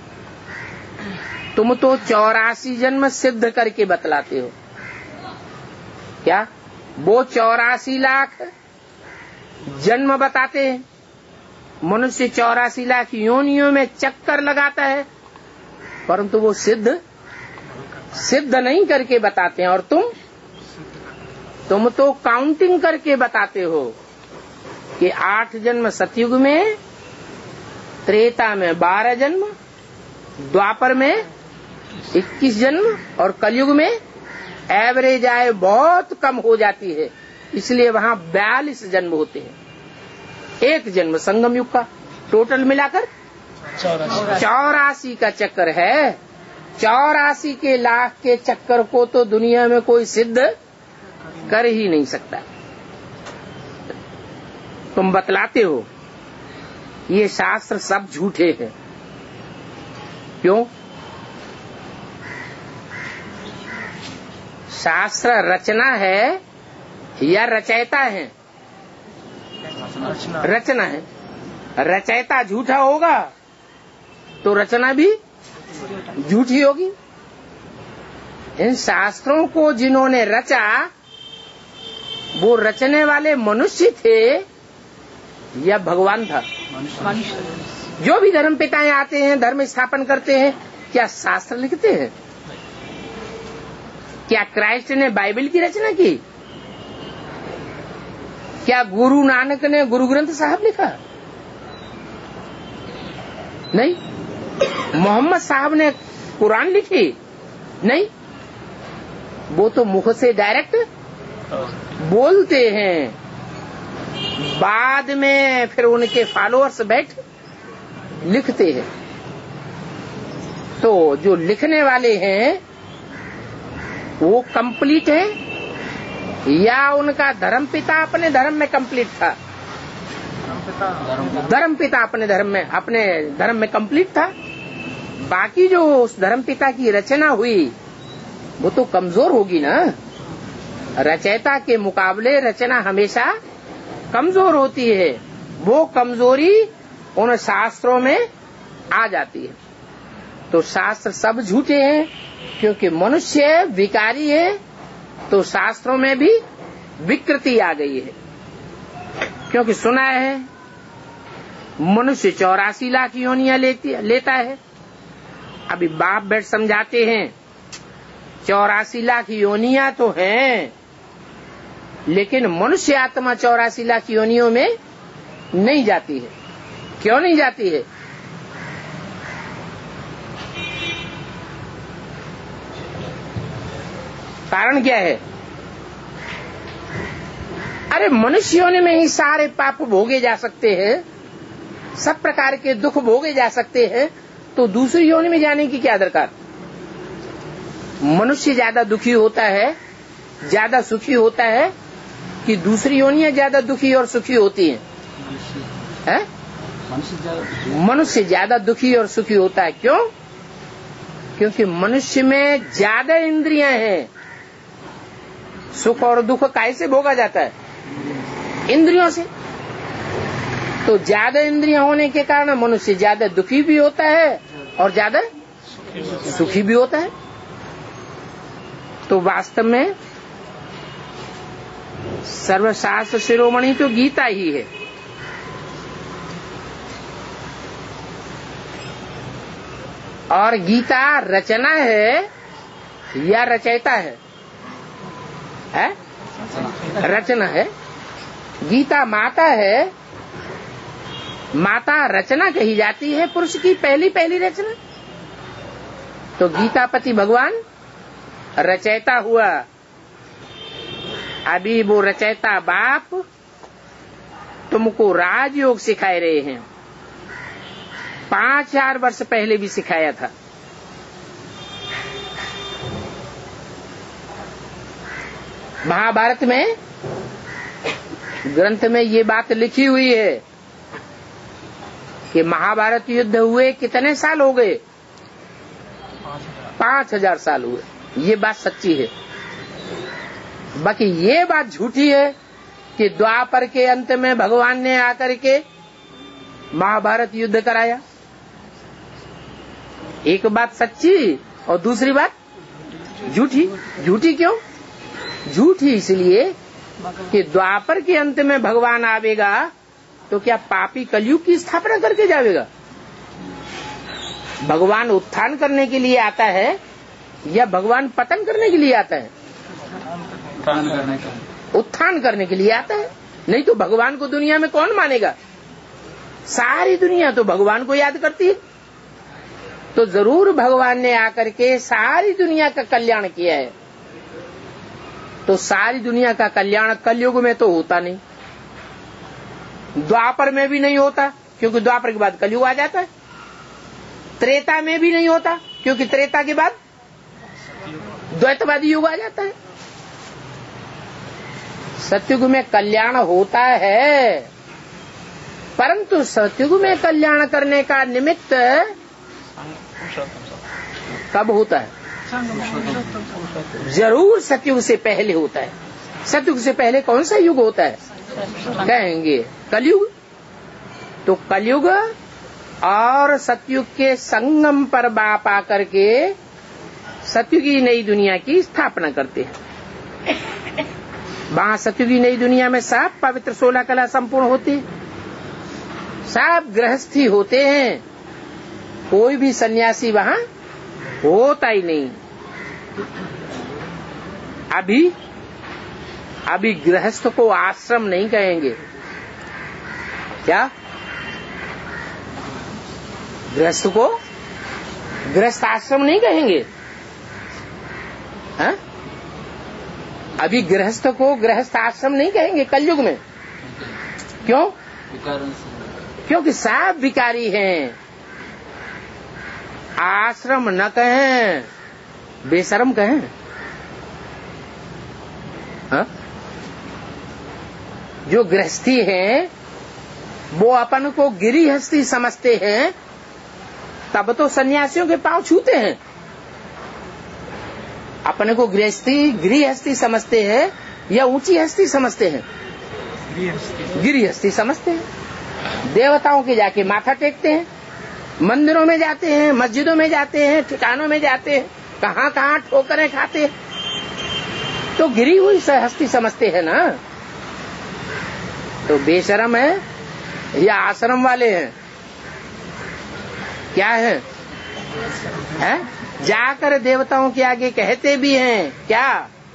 तुम तो चौरासी जन्म सिद्ध करके बतलाते हो। क्या वो चौरासी लाख जन्म बताते हैं? मनुष्य चौरासी लाख योनियों में चक्कर लगाता है, परंतु वो सिद्ध सिद्ध नहीं करके बताते हैं। और तुम तुम तो काउंटिंग करके बताते हो कि आठ जन्म सतयुग में, त्रेता में बारह जन्म, द्वापर में इक्कीस जन्म, और कलयुग में एवरेज आय बहुत कम हो जाती है, इसलिए वहाँ बयालीस जन्म होते हैं। एक जन्म संगम युग का, टोटल मिलाकर चौरासी का चक्कर है। चौरासी के लाख के चक्कर को तो दुनिया में कोई सिद्ध कर ही नहीं सकता। तुम बतलाते हो ये शास्त्र सब झूठे हैं। क्यों? शास्त्र रचना है या रचयिता है? रचना है। रचयिता झूठा होगा तो रचना भी झूठी होगी। इन शास्त्रों को जिन्होंने रचा वो रचने वाले मनुष्य थे या भगवान था? जो भी धर्म पिताएं आते हैं, धर्म स्थापन करते हैं, क्या शास्त्र लिखते हैं? क्या क्राइस्ट ने बाइबल की रचना की? क्या गुरु नानक ने गुरु ग्रंथ साहब लिखा? नहीं। मोहम्मद साहब ने कुरान लिखी? नहीं। वो तो मुख से डायरेक्ट बोलते हैं, बाद में फिर उनके फॉलोअर्स बैठ लिखते हैं। तो जो लिखने वाले हैं वो कंप्लीट है या उनका धर्म पिता अपने धर्म में कंप्लीट था? धर्म पिता अपने धर्म में अपने धर्म में कंप्लीट था। बाकी जो उस धर्म पिता की रचना हुई वो तो कमजोर होगी ना। रचयिता के मुकाबले रचना हमेशा कमजोर होती है। वो कमजोरी उन शास्त्रों में आ जाती है। तो शास्त्र सब झूठे हैं क्योंकि मनुष्य विकारी है, तो शास्त्रों में भी विकृति आ गई है। क्योंकि सुना है मनुष्य चौरासी लाख योनियां लेती लेता है। अभी बाप बैठ समझाते हैं चौरासी लाख योनियां तो हैं, लेकिन मनुष्य आत्मा चौरासी लाख योनियों में नहीं जाती है। क्यों नहीं जाती है? कारण क्या है? अरे मनुष्य योनि में ही सारे पाप भोगे जा सकते हैं, सब प्रकार के दुख भोगे जा सकते हैं, तो दूसरी योनि में जाने की क्या दरकार? मनुष्य ज्यादा दुखी होता है, ज्यादा सुखी होता है कि दूसरी योनियां ज्यादा दुखी और सुखी होती हैं? है? मनुष्य ज्यादा दुखी और सुखी होता है। क्यों? क्योंकि मनुष्य में ज्यादा इंद्रियां हैं। सुख और दुख कैसे भोगा जाता है? इंद्रियों से। तो ज्यादा इंद्रियां होने के कारण मनुष्य ज्यादा दुखी भी होता है और ज्यादा सुखी भी होता है। तो वास्तव में सर्वशास्त्र शिरोमणि तो गीता ही है। और गीता रचना है या रचयिता है? है? रचना है। गीता माता है। माता रचना कही जाती है, पुरुष की पहली पहली रचना। तो गीतापति भगवान रचयिता हुआ। अभी वो रचयिता बाप तुमको राजयोग सिखाए रहे हैं। पांच हजार वर्ष पहले भी सिखाया था। महाभारत में ग्रंथ में ये बात लिखी हुई है कि महाभारत युद्ध हुए कितने साल हो गए? पांच हजार साल हुए। ये बात सच्ची है। बाकी ये बात झूठी है कि द्वापर के अंत में भगवान ने आकर के महाभारत युद्ध कराया। एक बात सच्ची और दूसरी बात झूठी। झूठी क्यों? झूठी इसलिए कि द्वापर के अंत में भगवान आवेगा तो क्या पापी कलयुग की स्थापना करके जाएगा? भगवान उत्थान करने के लिए आता है या भगवान पतन करने के लिए आता है? उत्थान करने के लिए आता है। नहीं तो भगवान को दुनिया में कौन मानेगा? सारी दुनिया तो भगवान को याद करती है। तो जरूर भगवान ने आकर के सारी दुनिया का कल्याण किया है। तो सारी दुनिया का कल्याण कलयुग में तो होता नहीं, द्वापर में भी नहीं होता क्योंकि द्वापर के बाद कलयुग आ जाता है। त्रेता में भी नहीं होता क्योंकि त्रेता के बाद द्वैतवादी युग आ जाता है। सतयुग में कल्याण होता है, परंतु सतयुग में कल्याण करने का निमित्त कब होता है? जरूर सतयुग से पहले होता है। सतयुग से पहले कौन सा युग होता है? कहेंगे कलयुग। तो कलयुग और सतयुग के संगम पर बाप आकर के सतयुगी नई दुनिया की स्थापना करते हैं। वहां सतयुगी नई दुनिया में सब पवित्र सोलह कला संपूर्ण होती है, सब गृहस्थी होते हैं, कोई भी सन्यासी वहां होता ही नहीं। अभी अभी गृहस्थ को आश्रम नहीं कहेंगे। क्या? गृहस्थ को गृहस्थ आश्रम नहीं कहेंगे। हा? अभी गृहस्थ को गृहस्थ आश्रम नहीं कहेंगे कलयुग में। क्यों? क्योंकि सब विकारी हैं। आश्रम न कहें, बेशर्म कहें। हा? जो गृहस्थी हैं वो अपन को गिरिहस्थी समझते हैं, तब तो सन्यासियों के पांव छूते हैं। अपने को गृहस्थी गृहस्थी समझते हैं या ऊंची हस्ती समझते हैं? गिरिहस्थी समझते हैं। देवताओं के जाके माथा टेकते हैं, मंदिरों में जाते हैं, मस्जिदों में जाते हैं, ठिकानों में जाते हैं, कहां कहां ठोकरें खाते हैं, तो गिरी हुई हस्ती समझते हैं ना। तो बेशरम है या आश्रम वाले हैं? क्या है, है? जाकर देवताओं के आगे कहते भी हैं क्या?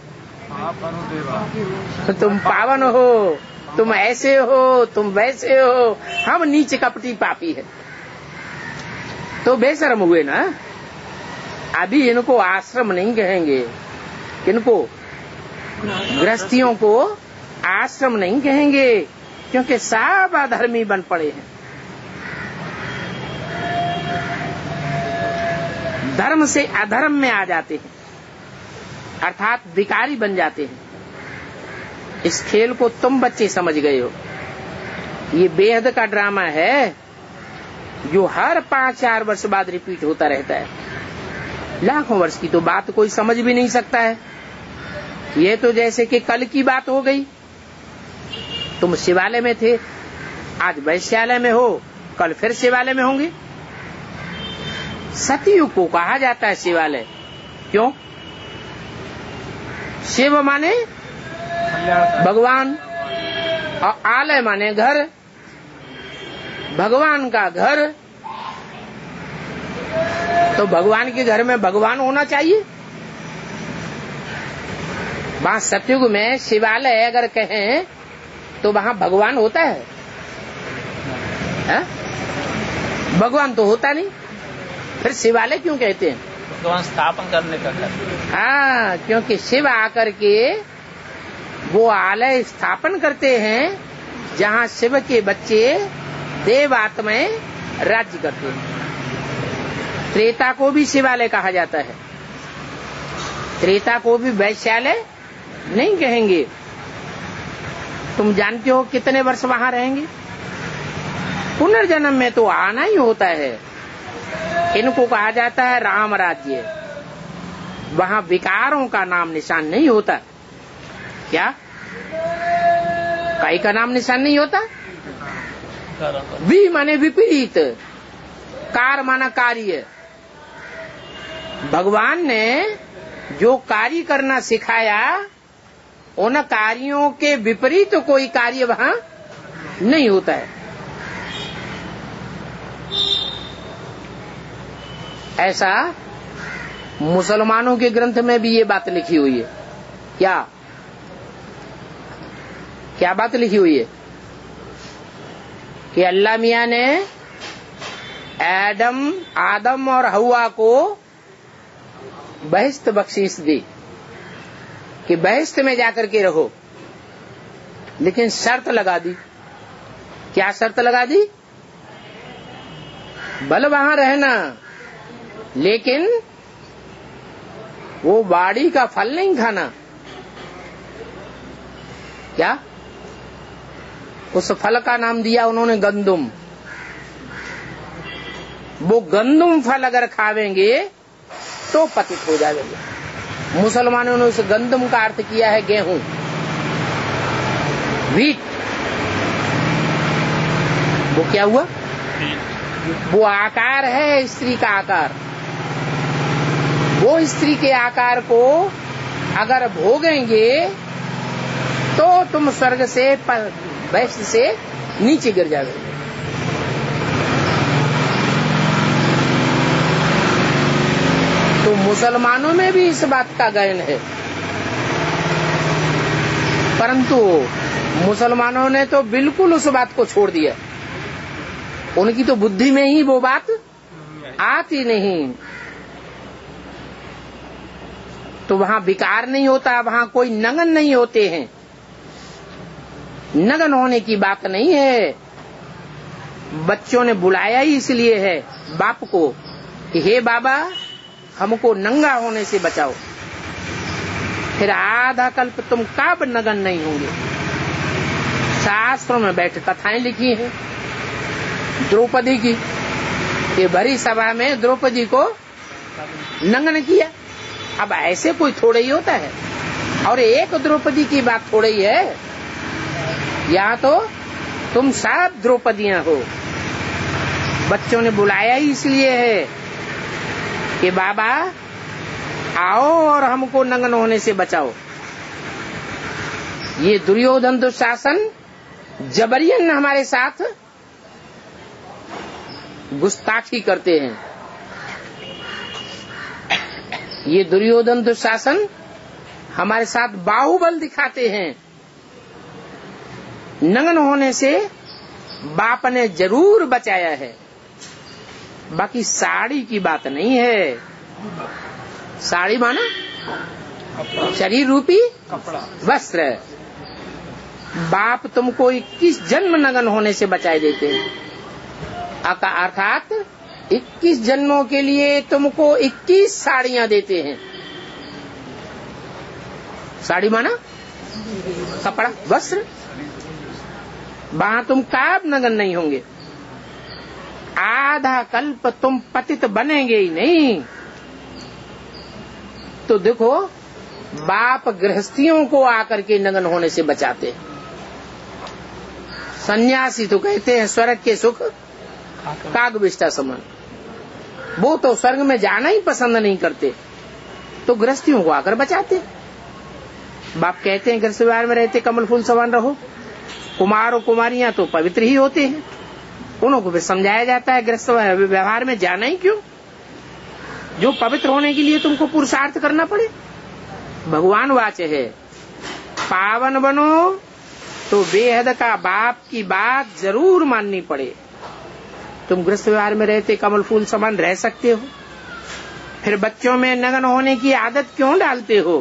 तुम पावन हो, तुम ऐसे हो, तुम वैसे हो, हम नीच कपटी पापी है। तो बेशरम हुए ना। अभी इनको आश्रम नहीं कहेंगे, इनको गृहस्थियों को आश्रम नहीं कहेंगे, क्योंकि सब अधर्मी बन पड़े हैं। धर्म से अधर्म में आ जाते हैं, अर्थात विकारी बन जाते हैं। इस खेल को तुम बच्चे समझ गए हो। ये बेहद का ड्रामा है जो हर पांच चार वर्ष बाद रिपीट होता रहता है। लाखों वर्ष की तो बात कोई समझ भी नहीं सकता है। ये तो जैसे कि कल की बात हो गई। तुम शिवालय में थे, आज वैश्यालय में हो, कल फिर शिवालय में होंगे। सतयुग को कहा जाता है शिवालय। क्यों? शिव माने भगवान और आलय माने घर, भगवान का घर। तो भगवान के घर में भगवान होना चाहिए। वहां सतयुग में शिवालय अगर कहें तो वहां भगवान होता है, है? भगवान तो होता नहीं, फिर शिवालय क्यों कहते हैं? भगवान स्थापन करने का घर। हाँ, क्योंकि शिव आकर के वो आलय स्थापन करते हैं जहाँ शिव के बच्चे देव आत्माएं राज्य करते हैं। त्रेता को भी शिवालय कहा जाता है, त्रेता को भी वैश्यालय नहीं कहेंगे। तुम जानते हो कितने वर्ष वहां रहेंगे? पुनर्जन्म में तो आना ही होता है। इनको कहा जाता है राम राज्य। वहां विकारों का नाम निशान नहीं होता। क्या? काई का नाम निशान नहीं होता? वि माने विपरीत, कार माना कार्य। भगवान ने जो कार्य करना सिखाया, उन कार्यों के विपरीत तो कोई कार्य वहां नहीं होता है। ऐसा मुसलमानों के ग्रंथ में भी ये बात लिखी हुई है। क्या क्या बात लिखी हुई है? कि अल्लाह मियां ने एडम आदम और हवा को बहिश्त बख्शीश दी कि बहिश्त में जाकर के रहो, लेकिन शर्त लगा दी। क्या शर्त लगा दी? भले वहां रहना, लेकिन वो बाड़ी का फल नहीं खाना। क्या? उस फल का नाम दिया उन्होंने गंदुम। वो गंदुम फल अगर खावेंगे तो पतित हो जाएंगे। मुसलमानों ने उस गंदुम का अर्थ किया है गेहूं, व्हीट। वो क्या हुआ? वो आकार है स्त्री का आकार। वो स्त्री के आकार को अगर भोगेंगे तो तुम स्वर्ग से वैश्य से नीचे गिर जाओगे। तो मुसलमानों में भी इस बात का ज्ञान है, परंतु मुसलमानों ने तो बिल्कुल उस बात को छोड़ दिया। उनकी तो बुद्धि में ही वो बात आती नहीं। तो वहां विकार नहीं होता, वहां कोई नगन नहीं होते हैं। नगन होने की बात नहीं है। बच्चों ने बुलाया ही इसलिए है बाप को कि हे बाबा, हमको नंगा होने से बचाओ। फिर आधा कल्प तुम कब नग्न नहीं होंगे। शास्त्रों में बैठ कथाएं लिखी हैं द्रौपदी की, ये भरी सभा में द्रौपदी को नग्न किया। अब ऐसे कोई थोड़े ही होता है, और एक द्रौपदी की बात थोड़ी ही है, यहाँ तो तुम सब द्रौपदियां हो। बच्चों ने बुलाया ही इसलिए है कि बाबा आओ और हमको नग्न होने से बचाओ। ये दुर्योधन दुशासन जबरियन हमारे साथ गुस्ताखी करते हैं। ये दुर्योधन दुशासन हमारे साथ बाहुबल दिखाते हैं। नग्न होने से बाप ने जरूर बचाया है, बाकी साड़ी की बात नहीं है। साड़ी माना शरीर रूपी कपड़ा वस्त्र। बाप तुमको इक्कीस जन्म नग्न होने से बचाए देते हैं, अर्थात इक्कीस जन्मों के लिए तुमको इक्कीस साड़ियां देते हैं। साड़ी माना कपड़ा वस्त्र। वहां तुम कब नग्न नहीं होंगे। आधा कल्प तुम पतित बनेंगे ही नहीं। तो देखो बाप गृहस्थियों को आकर के नग्न होने से बचाते। सन्यासी तो कहते हैं स्वर्ग के सुख कागविष्टा समान, वो तो स्वर्ग में जाना ही पसंद नहीं करते, तो गृहस्थियों को आकर बचाते। बाप कहते हैं गृहस्थ व्यवहार में रहते कमल फूल समान रहो। कुमार और कुमारियां तो पवित्र ही होते हैं, उनको भी समझाया जाता है गृहस्थ व्यवहार में जाना ही क्यों, जो पवित्र होने के लिए तुमको पुरुषार्थ करना पड़े। भगवान वाच है पावन बनो तो बेहद का बाप की बात जरूर माननी पड़े। तुम गृहस्थ व्यवहार में रहते कमल फूल समान रह सकते हो, फिर बच्चों में नग्न होने की आदत क्यों डालते हो।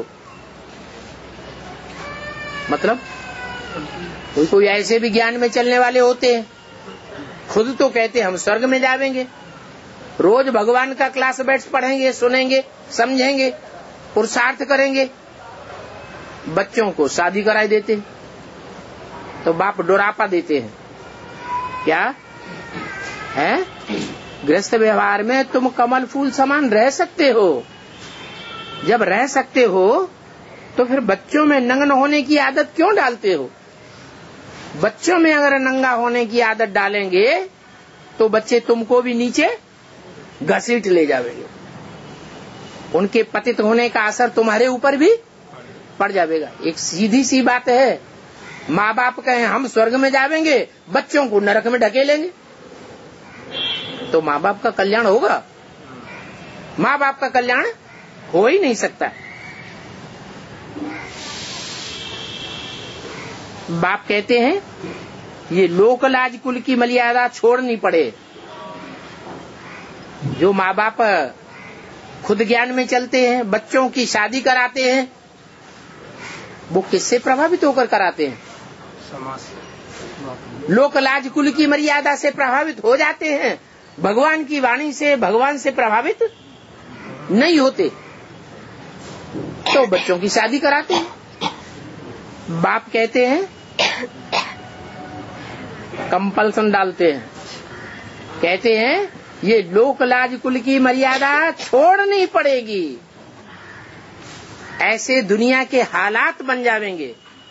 मतलब कोई कोई ऐसे भी ज्ञान में चलने वाले होते हैं, खुद तो कहते हम स्वर्ग में जावेंगे, रोज भगवान का क्लास बैठ पढ़ेंगे, सुनेंगे, समझेंगे, पुरुषार्थ करेंगे, बच्चों को शादी कराई देते हैं। तो बाप डोरापा देते हैं क्या है, गृहस्थ व्यवहार में तुम कमल फूल समान रह सकते हो। जब रह सकते हो तो फिर बच्चों में नग्न होने की आदत क्यों डालते हो। बच्चों में अगर नंगा होने की आदत डालेंगे तो बच्चे तुमको भी नीचे घसीट ले जाएंगे, उनके पतित होने का असर तुम्हारे ऊपर भी पड़ जाएगा। एक सीधी सी बात है, माँ बाप कहें हम स्वर्ग में जावेंगे, बच्चों को नरक में ढकेलेंगे, तो माँ बाप का कल्याण होगा। माँ बाप का कल्याण हो ही नहीं सकता। बाप कहते हैं ये लोकलाज कुल की मर्यादा छोड़नी पड़े। जो माँ बाप खुद ज्ञान में चलते हैं, बच्चों की शादी कराते हैं, वो किससे प्रभावित होकर कराते हैं। समाज से। लोकलाज कुल की मर्यादा से प्रभावित हो जाते हैं, भगवान की वाणी से, भगवान से प्रभावित नहीं होते, तो बच्चों की शादी कराते हैं। बाप कहते हैं कंपल्सन डालते हैं, कहते हैं ये लोकलाज कुल की मर्यादा छोड़नी पड़ेगी, ऐसे दुनिया के हालात बन जाएंगे।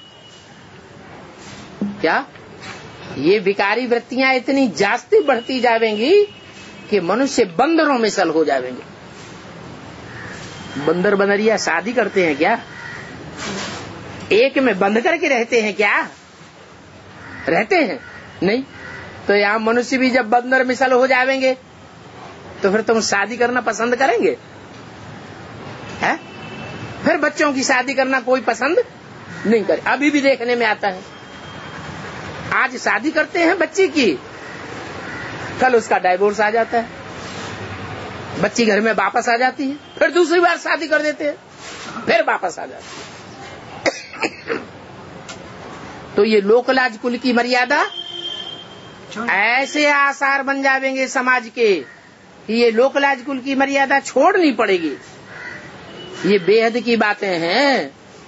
क्या ये विकारी वृत्तियां इतनी जास्ती बढ़ती जाएंगी कि मनुष्य बंदरों में सल हो जाएंगे। बंदर बनरिया शादी करते हैं क्या, एक में बंद करके रहते हैं क्या, रहते हैं नहीं। तो यहाँ मनुष्य भी जब बंदर मिसल हो जाएंगे तो फिर तुम शादी करना पसंद करेंगे है? फिर बच्चों की शादी करना कोई पसंद नहीं करे। अभी भी देखने में आता है, आज शादी करते हैं बच्ची की, कल उसका डाइवोर्स आ जाता है, बच्ची घर में वापस आ जाती है, फिर दूसरी बार शादी कर देते हैं, फिर वापस आ जाती है। तो ये लोकलाज कुल की मर्यादा ऐसे आसार बन जाएंगे समाज के कि ये लोकलाज कुल की मर्यादा छोड़नी पड़ेगी। ये बेहद की बातें हैं,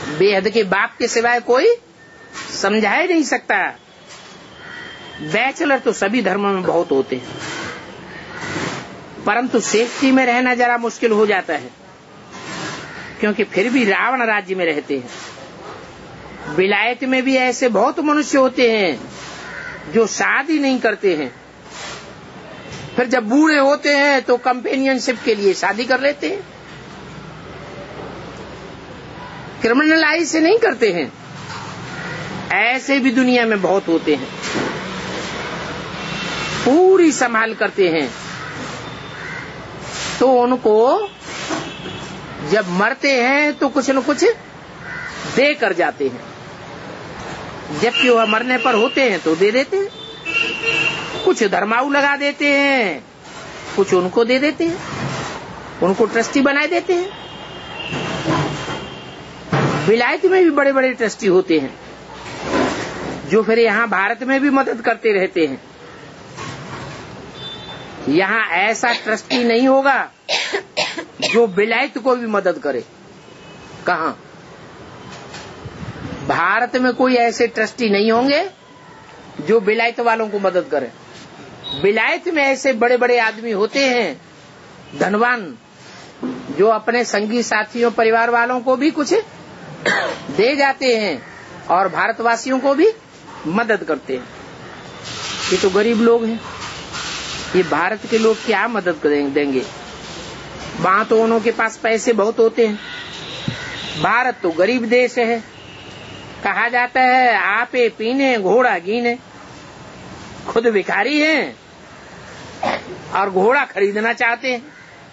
बेहद के बाप के सिवाय कोई समझा ही नहीं सकता। बैचलर तो सभी धर्मों में बहुत होते हैं, परंतु सेफ्टी में रहना जरा मुश्किल हो जाता है, क्योंकि फिर भी रावण राज्य में रहते हैं। विलायत में भी ऐसे बहुत मनुष्य होते हैं जो शादी नहीं करते हैं, फिर जब बूढ़े होते हैं तो कंपेनियनशिप के लिए शादी कर लेते हैं, क्रिमिनलाइज से नहीं करते हैं। ऐसे भी दुनिया में बहुत होते हैं, पूरी संभाल करते हैं, तो उनको जब मरते हैं तो कुछ न कुछ दे कर जाते हैं, जबकि वह मरने पर होते हैं तो दे देते हैं। कुछ धर्माऊ लगा देते हैं, कुछ उनको दे देते हैं, उनको ट्रस्टी बना देते हैं। विलायत में भी बड़े बड़े ट्रस्टी होते हैं जो फिर यहाँ भारत में भी मदद करते रहते हैं। यहाँ ऐसा ट्रस्टी नहीं होगा जो विलायत को भी मदद करे। कहाँ? भारत में कोई ऐसे ट्रस्टी नहीं होंगे जो विलायत वालों को मदद करे। विलायत में ऐसे बड़े बड़े आदमी होते हैं, धनवान, जो अपने संगी साथियों परिवार वालों को भी कुछ दे जाते हैं और भारतवासियों को भी मदद करते हैं। ये तो गरीब लोग हैं, ये भारत के लोग क्या मदद देंगे? वहां तो उन्हों के पास पैसे बहुत होते हैं। भारत तो गरीब देश है, कहा जाता है आपे पीने घोड़ा गीने। खुद भिखारी हैं और घोड़ा खरीदना चाहते हैं,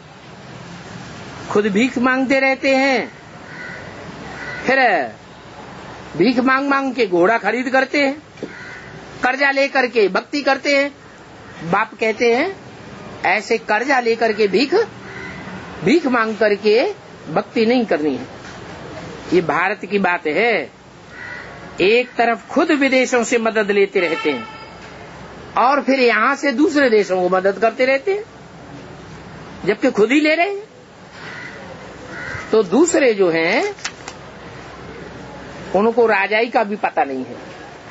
खुद भीख मांगते रहते हैं, फिर भीख मांग मांग के घोड़ा खरीद करते हैं, कर्जा लेकर के भक्ति करते हैं। बाप कहते हैं ऐसे कर्जा लेकर के भीख भीख मांग करके भक्ति नहीं करनी है। ये भारत की बात है। एक तरफ खुद विदेशों से मदद लेते रहते हैं और फिर यहाँ से दूसरे देशों को मदद करते रहते हैं, जबकि खुद ही ले रहे हैं। तो दूसरे जो हैं उनको राजाई का भी पता नहीं है।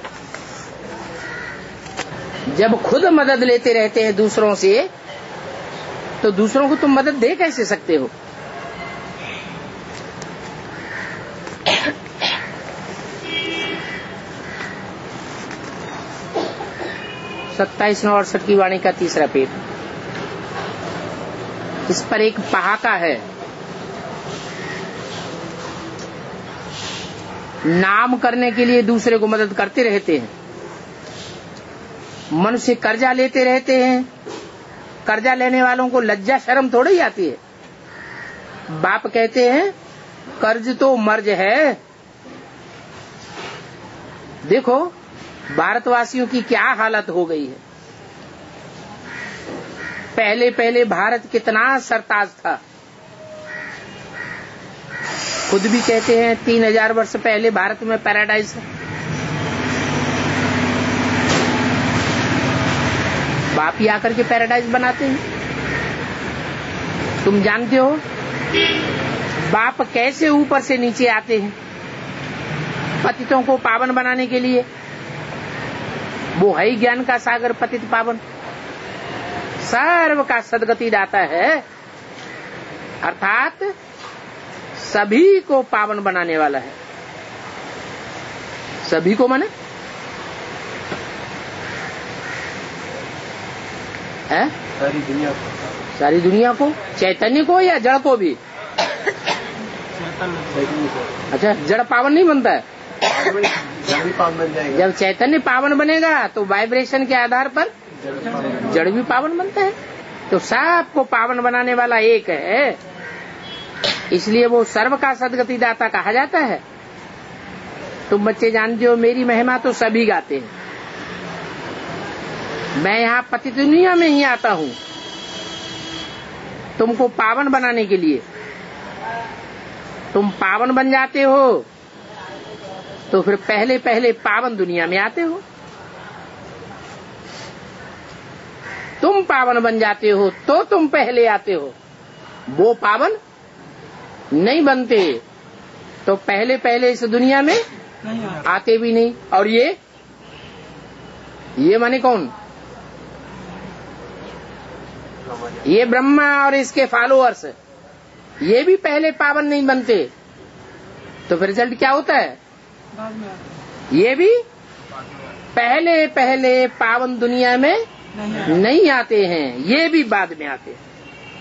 जब खुद मदद लेते रहते हैं दूसरों से, तो दूसरों को तुम मदद दे कैसे सकते हो? सत्ताईस नौ अड़सठ की वाणी का तीसरा पेज। इस पर एक पहाका है, नाम करने के लिए दूसरे को मदद करते रहते हैं। मनुष्य कर्जा लेते रहते हैं, कर्जा लेने वालों को लज्जा शर्म थोड़ी आती है। बाप कहते हैं कर्ज तो मर्ज है। देखो भारतवासियों की क्या हालत हो गई है। पहले पहले भारत कितना सरताज था। खुद भी कहते हैं तीन हजार वर्ष पहले भारत में पैराडाइज है। बाप ही आकर के पैराडाइज बनाते हैं। तुम जानते हो बाप कैसे ऊपर से नीचे आते हैं पतितों को पावन बनाने के लिए। वो है ज्ञान का सागर पतित पावन, सर्व का सदगति दाता है, अर्थात सभी को पावन बनाने वाला है। सभी को माने है? सारी दुनिया को। सारी दुनिया को, चैतन्य को या जड़ को भी? अच्छा, जड़ पावन नहीं बनता है? जड़ भी पावन बन जाएगा। जब चैतन्य पावन बनेगा तो वाइब्रेशन के आधार पर जड़ भी पावन बनता है। तो सबको पावन बनाने वाला एक है, इसलिए वो सर्व का सदगति दाता कहा जाता है। तुम बच्चे जानते हो मेरी महिमा तो सभी गाते हैं। मैं यहाँ पति दुनिया में ही आता हूँ तुमको पावन बनाने के लिए। तुम पावन बन जाते हो तो फिर पहले पहले पावन दुनिया में आते हो। तुम पावन बन जाते हो तो तुम पहले आते हो, वो पावन नहीं बनते। तो पहले पहले इस दुनिया में आते भी नहीं। और ये ये माने कौन? ये ब्रह्मा और इसके फॉलोअर्स, ये भी पहले पावन नहीं बनते, तो फिर रिजल्ट क्या होता है? ये भी पहले पहले पावन दुनिया में नहीं, नहीं आते हैं, ये भी बाद में आते हैं।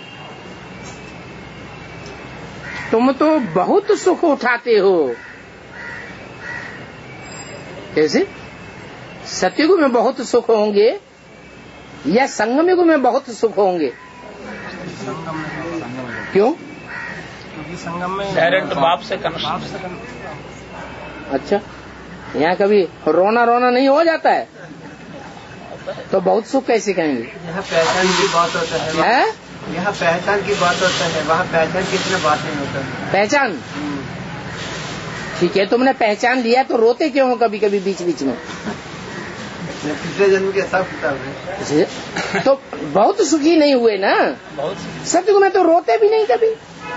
तुम तो बहुत सुख उठाते हो। कैसे? सतयुग में बहुत सुख होंगे या संगम युग में बहुत सुख होंगे? क्यों? क्योंकि संगम में डायरेक्ट बाप से कनेक्शन। अच्छा, यहाँ कभी रोना रोना नहीं हो जाता है तो बहुत सुख कैसे कहेंगे? यहाँ पहचान की बात होता है, है? यहाँ पहचान की बात होता है, वहाँ पहचान की इतना बात नहीं होता है। पहचान ठीक है, तुमने पहचान लिया तो रोते क्यों हो कभी कभी बीच बीच में? पिछले जन्म के हिसाब किताब है। तो बहुत सुखी नहीं हुए ना? बहुत सतयुग में तो रोते भी नहीं कभी।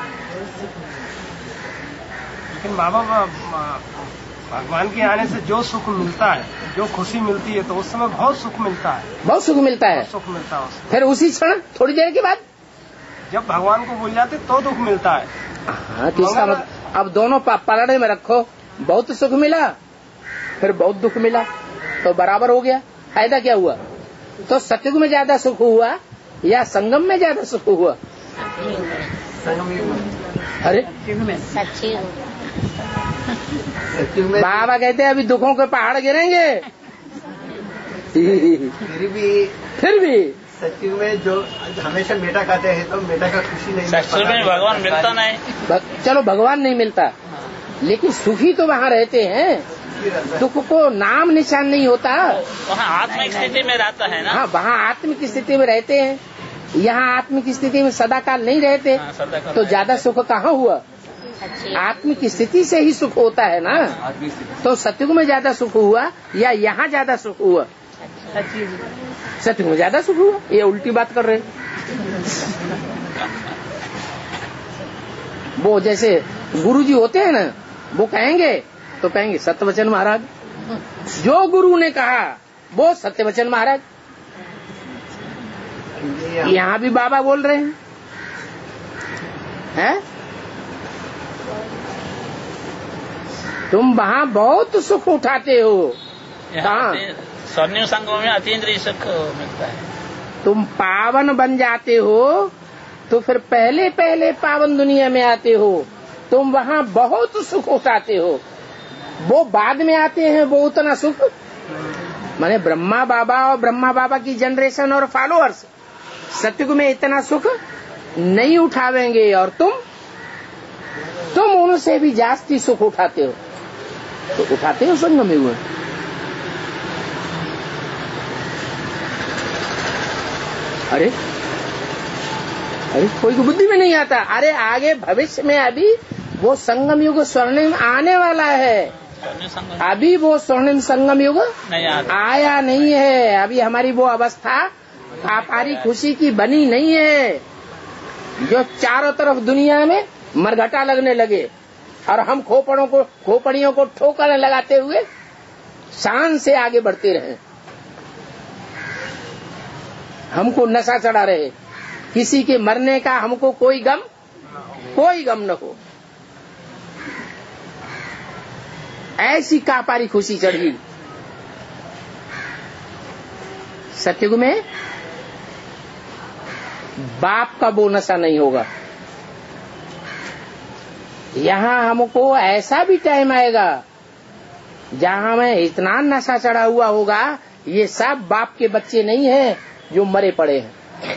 लेकिन बाबा भगवान के आने से जो सुख मिलता है, जो खुशी मिलती है, तो उस समय बहुत सुख मिलता है, बहुत सुख मिलता है। सुख मिलता है उसमें। फिर उसी क्षण थोड़ी देर के बाद जब भगवान को भूल जाते तो दुख मिलता है। हाँ, तो इसका मतलब अब दोनों पलड़े में रखो, बहुत सुख मिला फिर बहुत दुख मिला, तो बराबर हो गया। फायदा क्या हुआ? तो सतयुग में ज्यादा सुख हुआ या संगम में ज्यादा सुख हुआ? अरे बाबा कहते हैं अभी दुखों के पहाड़ गिरेंगे। फिर भी फिर भी सतयुग में जो हमेशा मेटा खाते हैं तो मेटा का खुशी नहीं सतयुग में भगवान मिलता नहीं। चलो भगवान नहीं मिलता, लेकिन सुखी तो वहाँ रहते हैं, दुख को नाम निशान नहीं होता। वहाँ आत्मिक स्थिति में रहता है ना। हाँ, वहाँ आत्मिक स्थिति में रहते हैं, यहाँ आत्मिक स्थिति में सदाकाल नहीं रहते। हाँ, सदाकाल तो ज्यादा सुख कहाँ हुआ? आत्मिक स्थिति से ही सुख होता है ना। तो सतयुग में ज्यादा सुख हुआ या यहाँ ज्यादा सुख हुआ? सतयुग में ज्यादा सुख हुआ। ये उल्टी बात कर रहे हैं। वो जैसे गुरुजी होते हैं ना, वो कहेंगे तो कहेंगे सत्यवचन महाराज, जो गुरु ने कहा वो सत्यवचन महाराज। यहाँ भी बाबा बोल रहे हैं, हैं? तुम वहाँ बहुत सुख उठाते हो। कहाँ? स्वर्णिम संगम में अतीन्द्रिय सुख मिलता है। तुम पावन बन जाते हो तो फिर पहले पहले पावन दुनिया में आते हो, तुम वहाँ बहुत सुख उठाते हो। वो बाद में आते हैं, वो उतना सुख माने ब्रह्मा बाबा और ब्रह्मा बाबा की जनरेशन और फॉलोअर्स सतयुग में इतना सुख नहीं उठावेंगे, और तुम तुम उनसे भी जास्ती सुख उठाते हो। तो उठाते हो संगम में हुए। अरे अरे कोई को बुद्धि में नहीं आता। अरे आगे भविष्य में अभी वो संगम युग स्वर्णिम आने वाला है, अभी वो स्वर्णिम संगम युग नहीं आया नहीं है। अभी हमारी वो अवस्था व्यापारी खुशी की बनी नहीं है, जो चारों तरफ दुनिया में मरघटा लगने लगे और हम खोपड़ों को खोपड़ियों को ठोकर लगाते हुए शान से आगे बढ़ते रहे। हमको नशा चढ़ा रहे, किसी के मरने का हमको कोई गम कोई गम न हो, ऐसी कापारी खुशी चढ़ी। सतयुग में बाप का वो नशा नहीं होगा। यहाँ हमको ऐसा भी टाइम आएगा जहाँ हमें इतना नशा चढ़ा हुआ होगा, ये सब बाप के बच्चे नहीं हैं जो मरे पड़े हैं,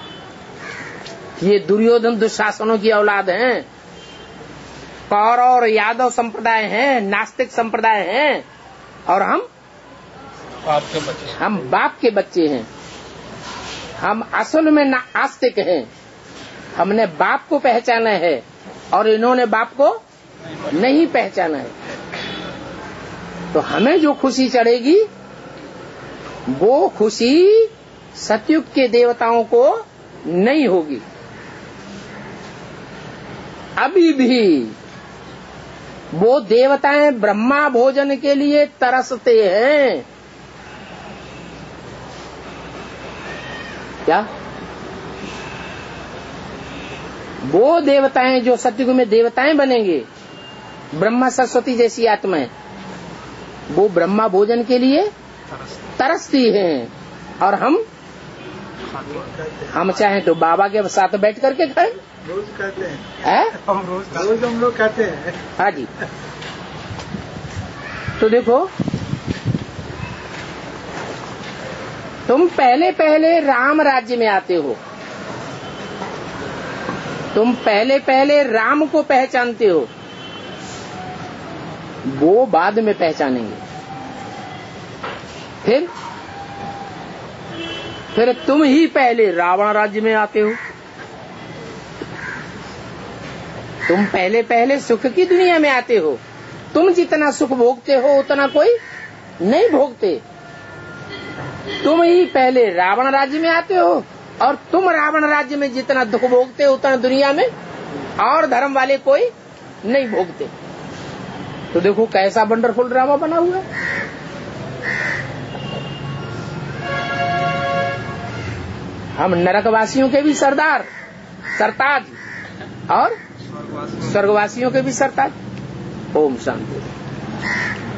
ये दुर्योधन दुशासनों की औलाद हैं, कौरव और यादव संप्रदाय हैं, नास्तिक संप्रदाय हैं, और हम बाप के बच्चे हम बाप के बच्चे हैं। हम असल में ना आस्तिक हैं, हमने बाप को पहचाना है और इन्होंने बाप को नहीं पहचाना है। तो हमें जो खुशी चढ़ेगी वो खुशी सतयुग के देवताओं को नहीं होगी। अभी भी वो देवताएं ब्रह्मा भोजन के लिए तरसते हैं। क्या? वो देवताएं जो सतयुग में देवताएं बनेंगे, ब्रह्मा सरस्वती जैसी आत्माएं, वो ब्रह्मा भोजन के लिए तरसती हैं। और हम हम चाहें तो बाबा के साथ बैठ करके खाएं। रोज कहते हैं, है? हम रोज रोज हम लोग कहते हैं। हाँ जी। तो देखो, तुम पहले पहले राम राज्य में आते हो, तुम पहले पहले राम को पहचानते हो, वो बाद में पहचानेंगे। फिर फिर तुम ही पहले रावण राज्य में आते हो। तुम पहले पहले सुख की दुनिया में आते हो। तुम जितना सुख भोगते हो उतना कोई नहीं भोगते। तुम ही पहले रावण राज्य में आते हो और तुम रावण राज्य में जितना दुख भोगते हो उतना दुनिया में और धर्म वाले कोई नहीं भोगते। तो देखो कैसा वंडरफुल ड्रामा बना हुआ है। हम नरकवासियों के भी सरदार सरताज और स्वर्गवासियों के भी सरताज। ओम शांति।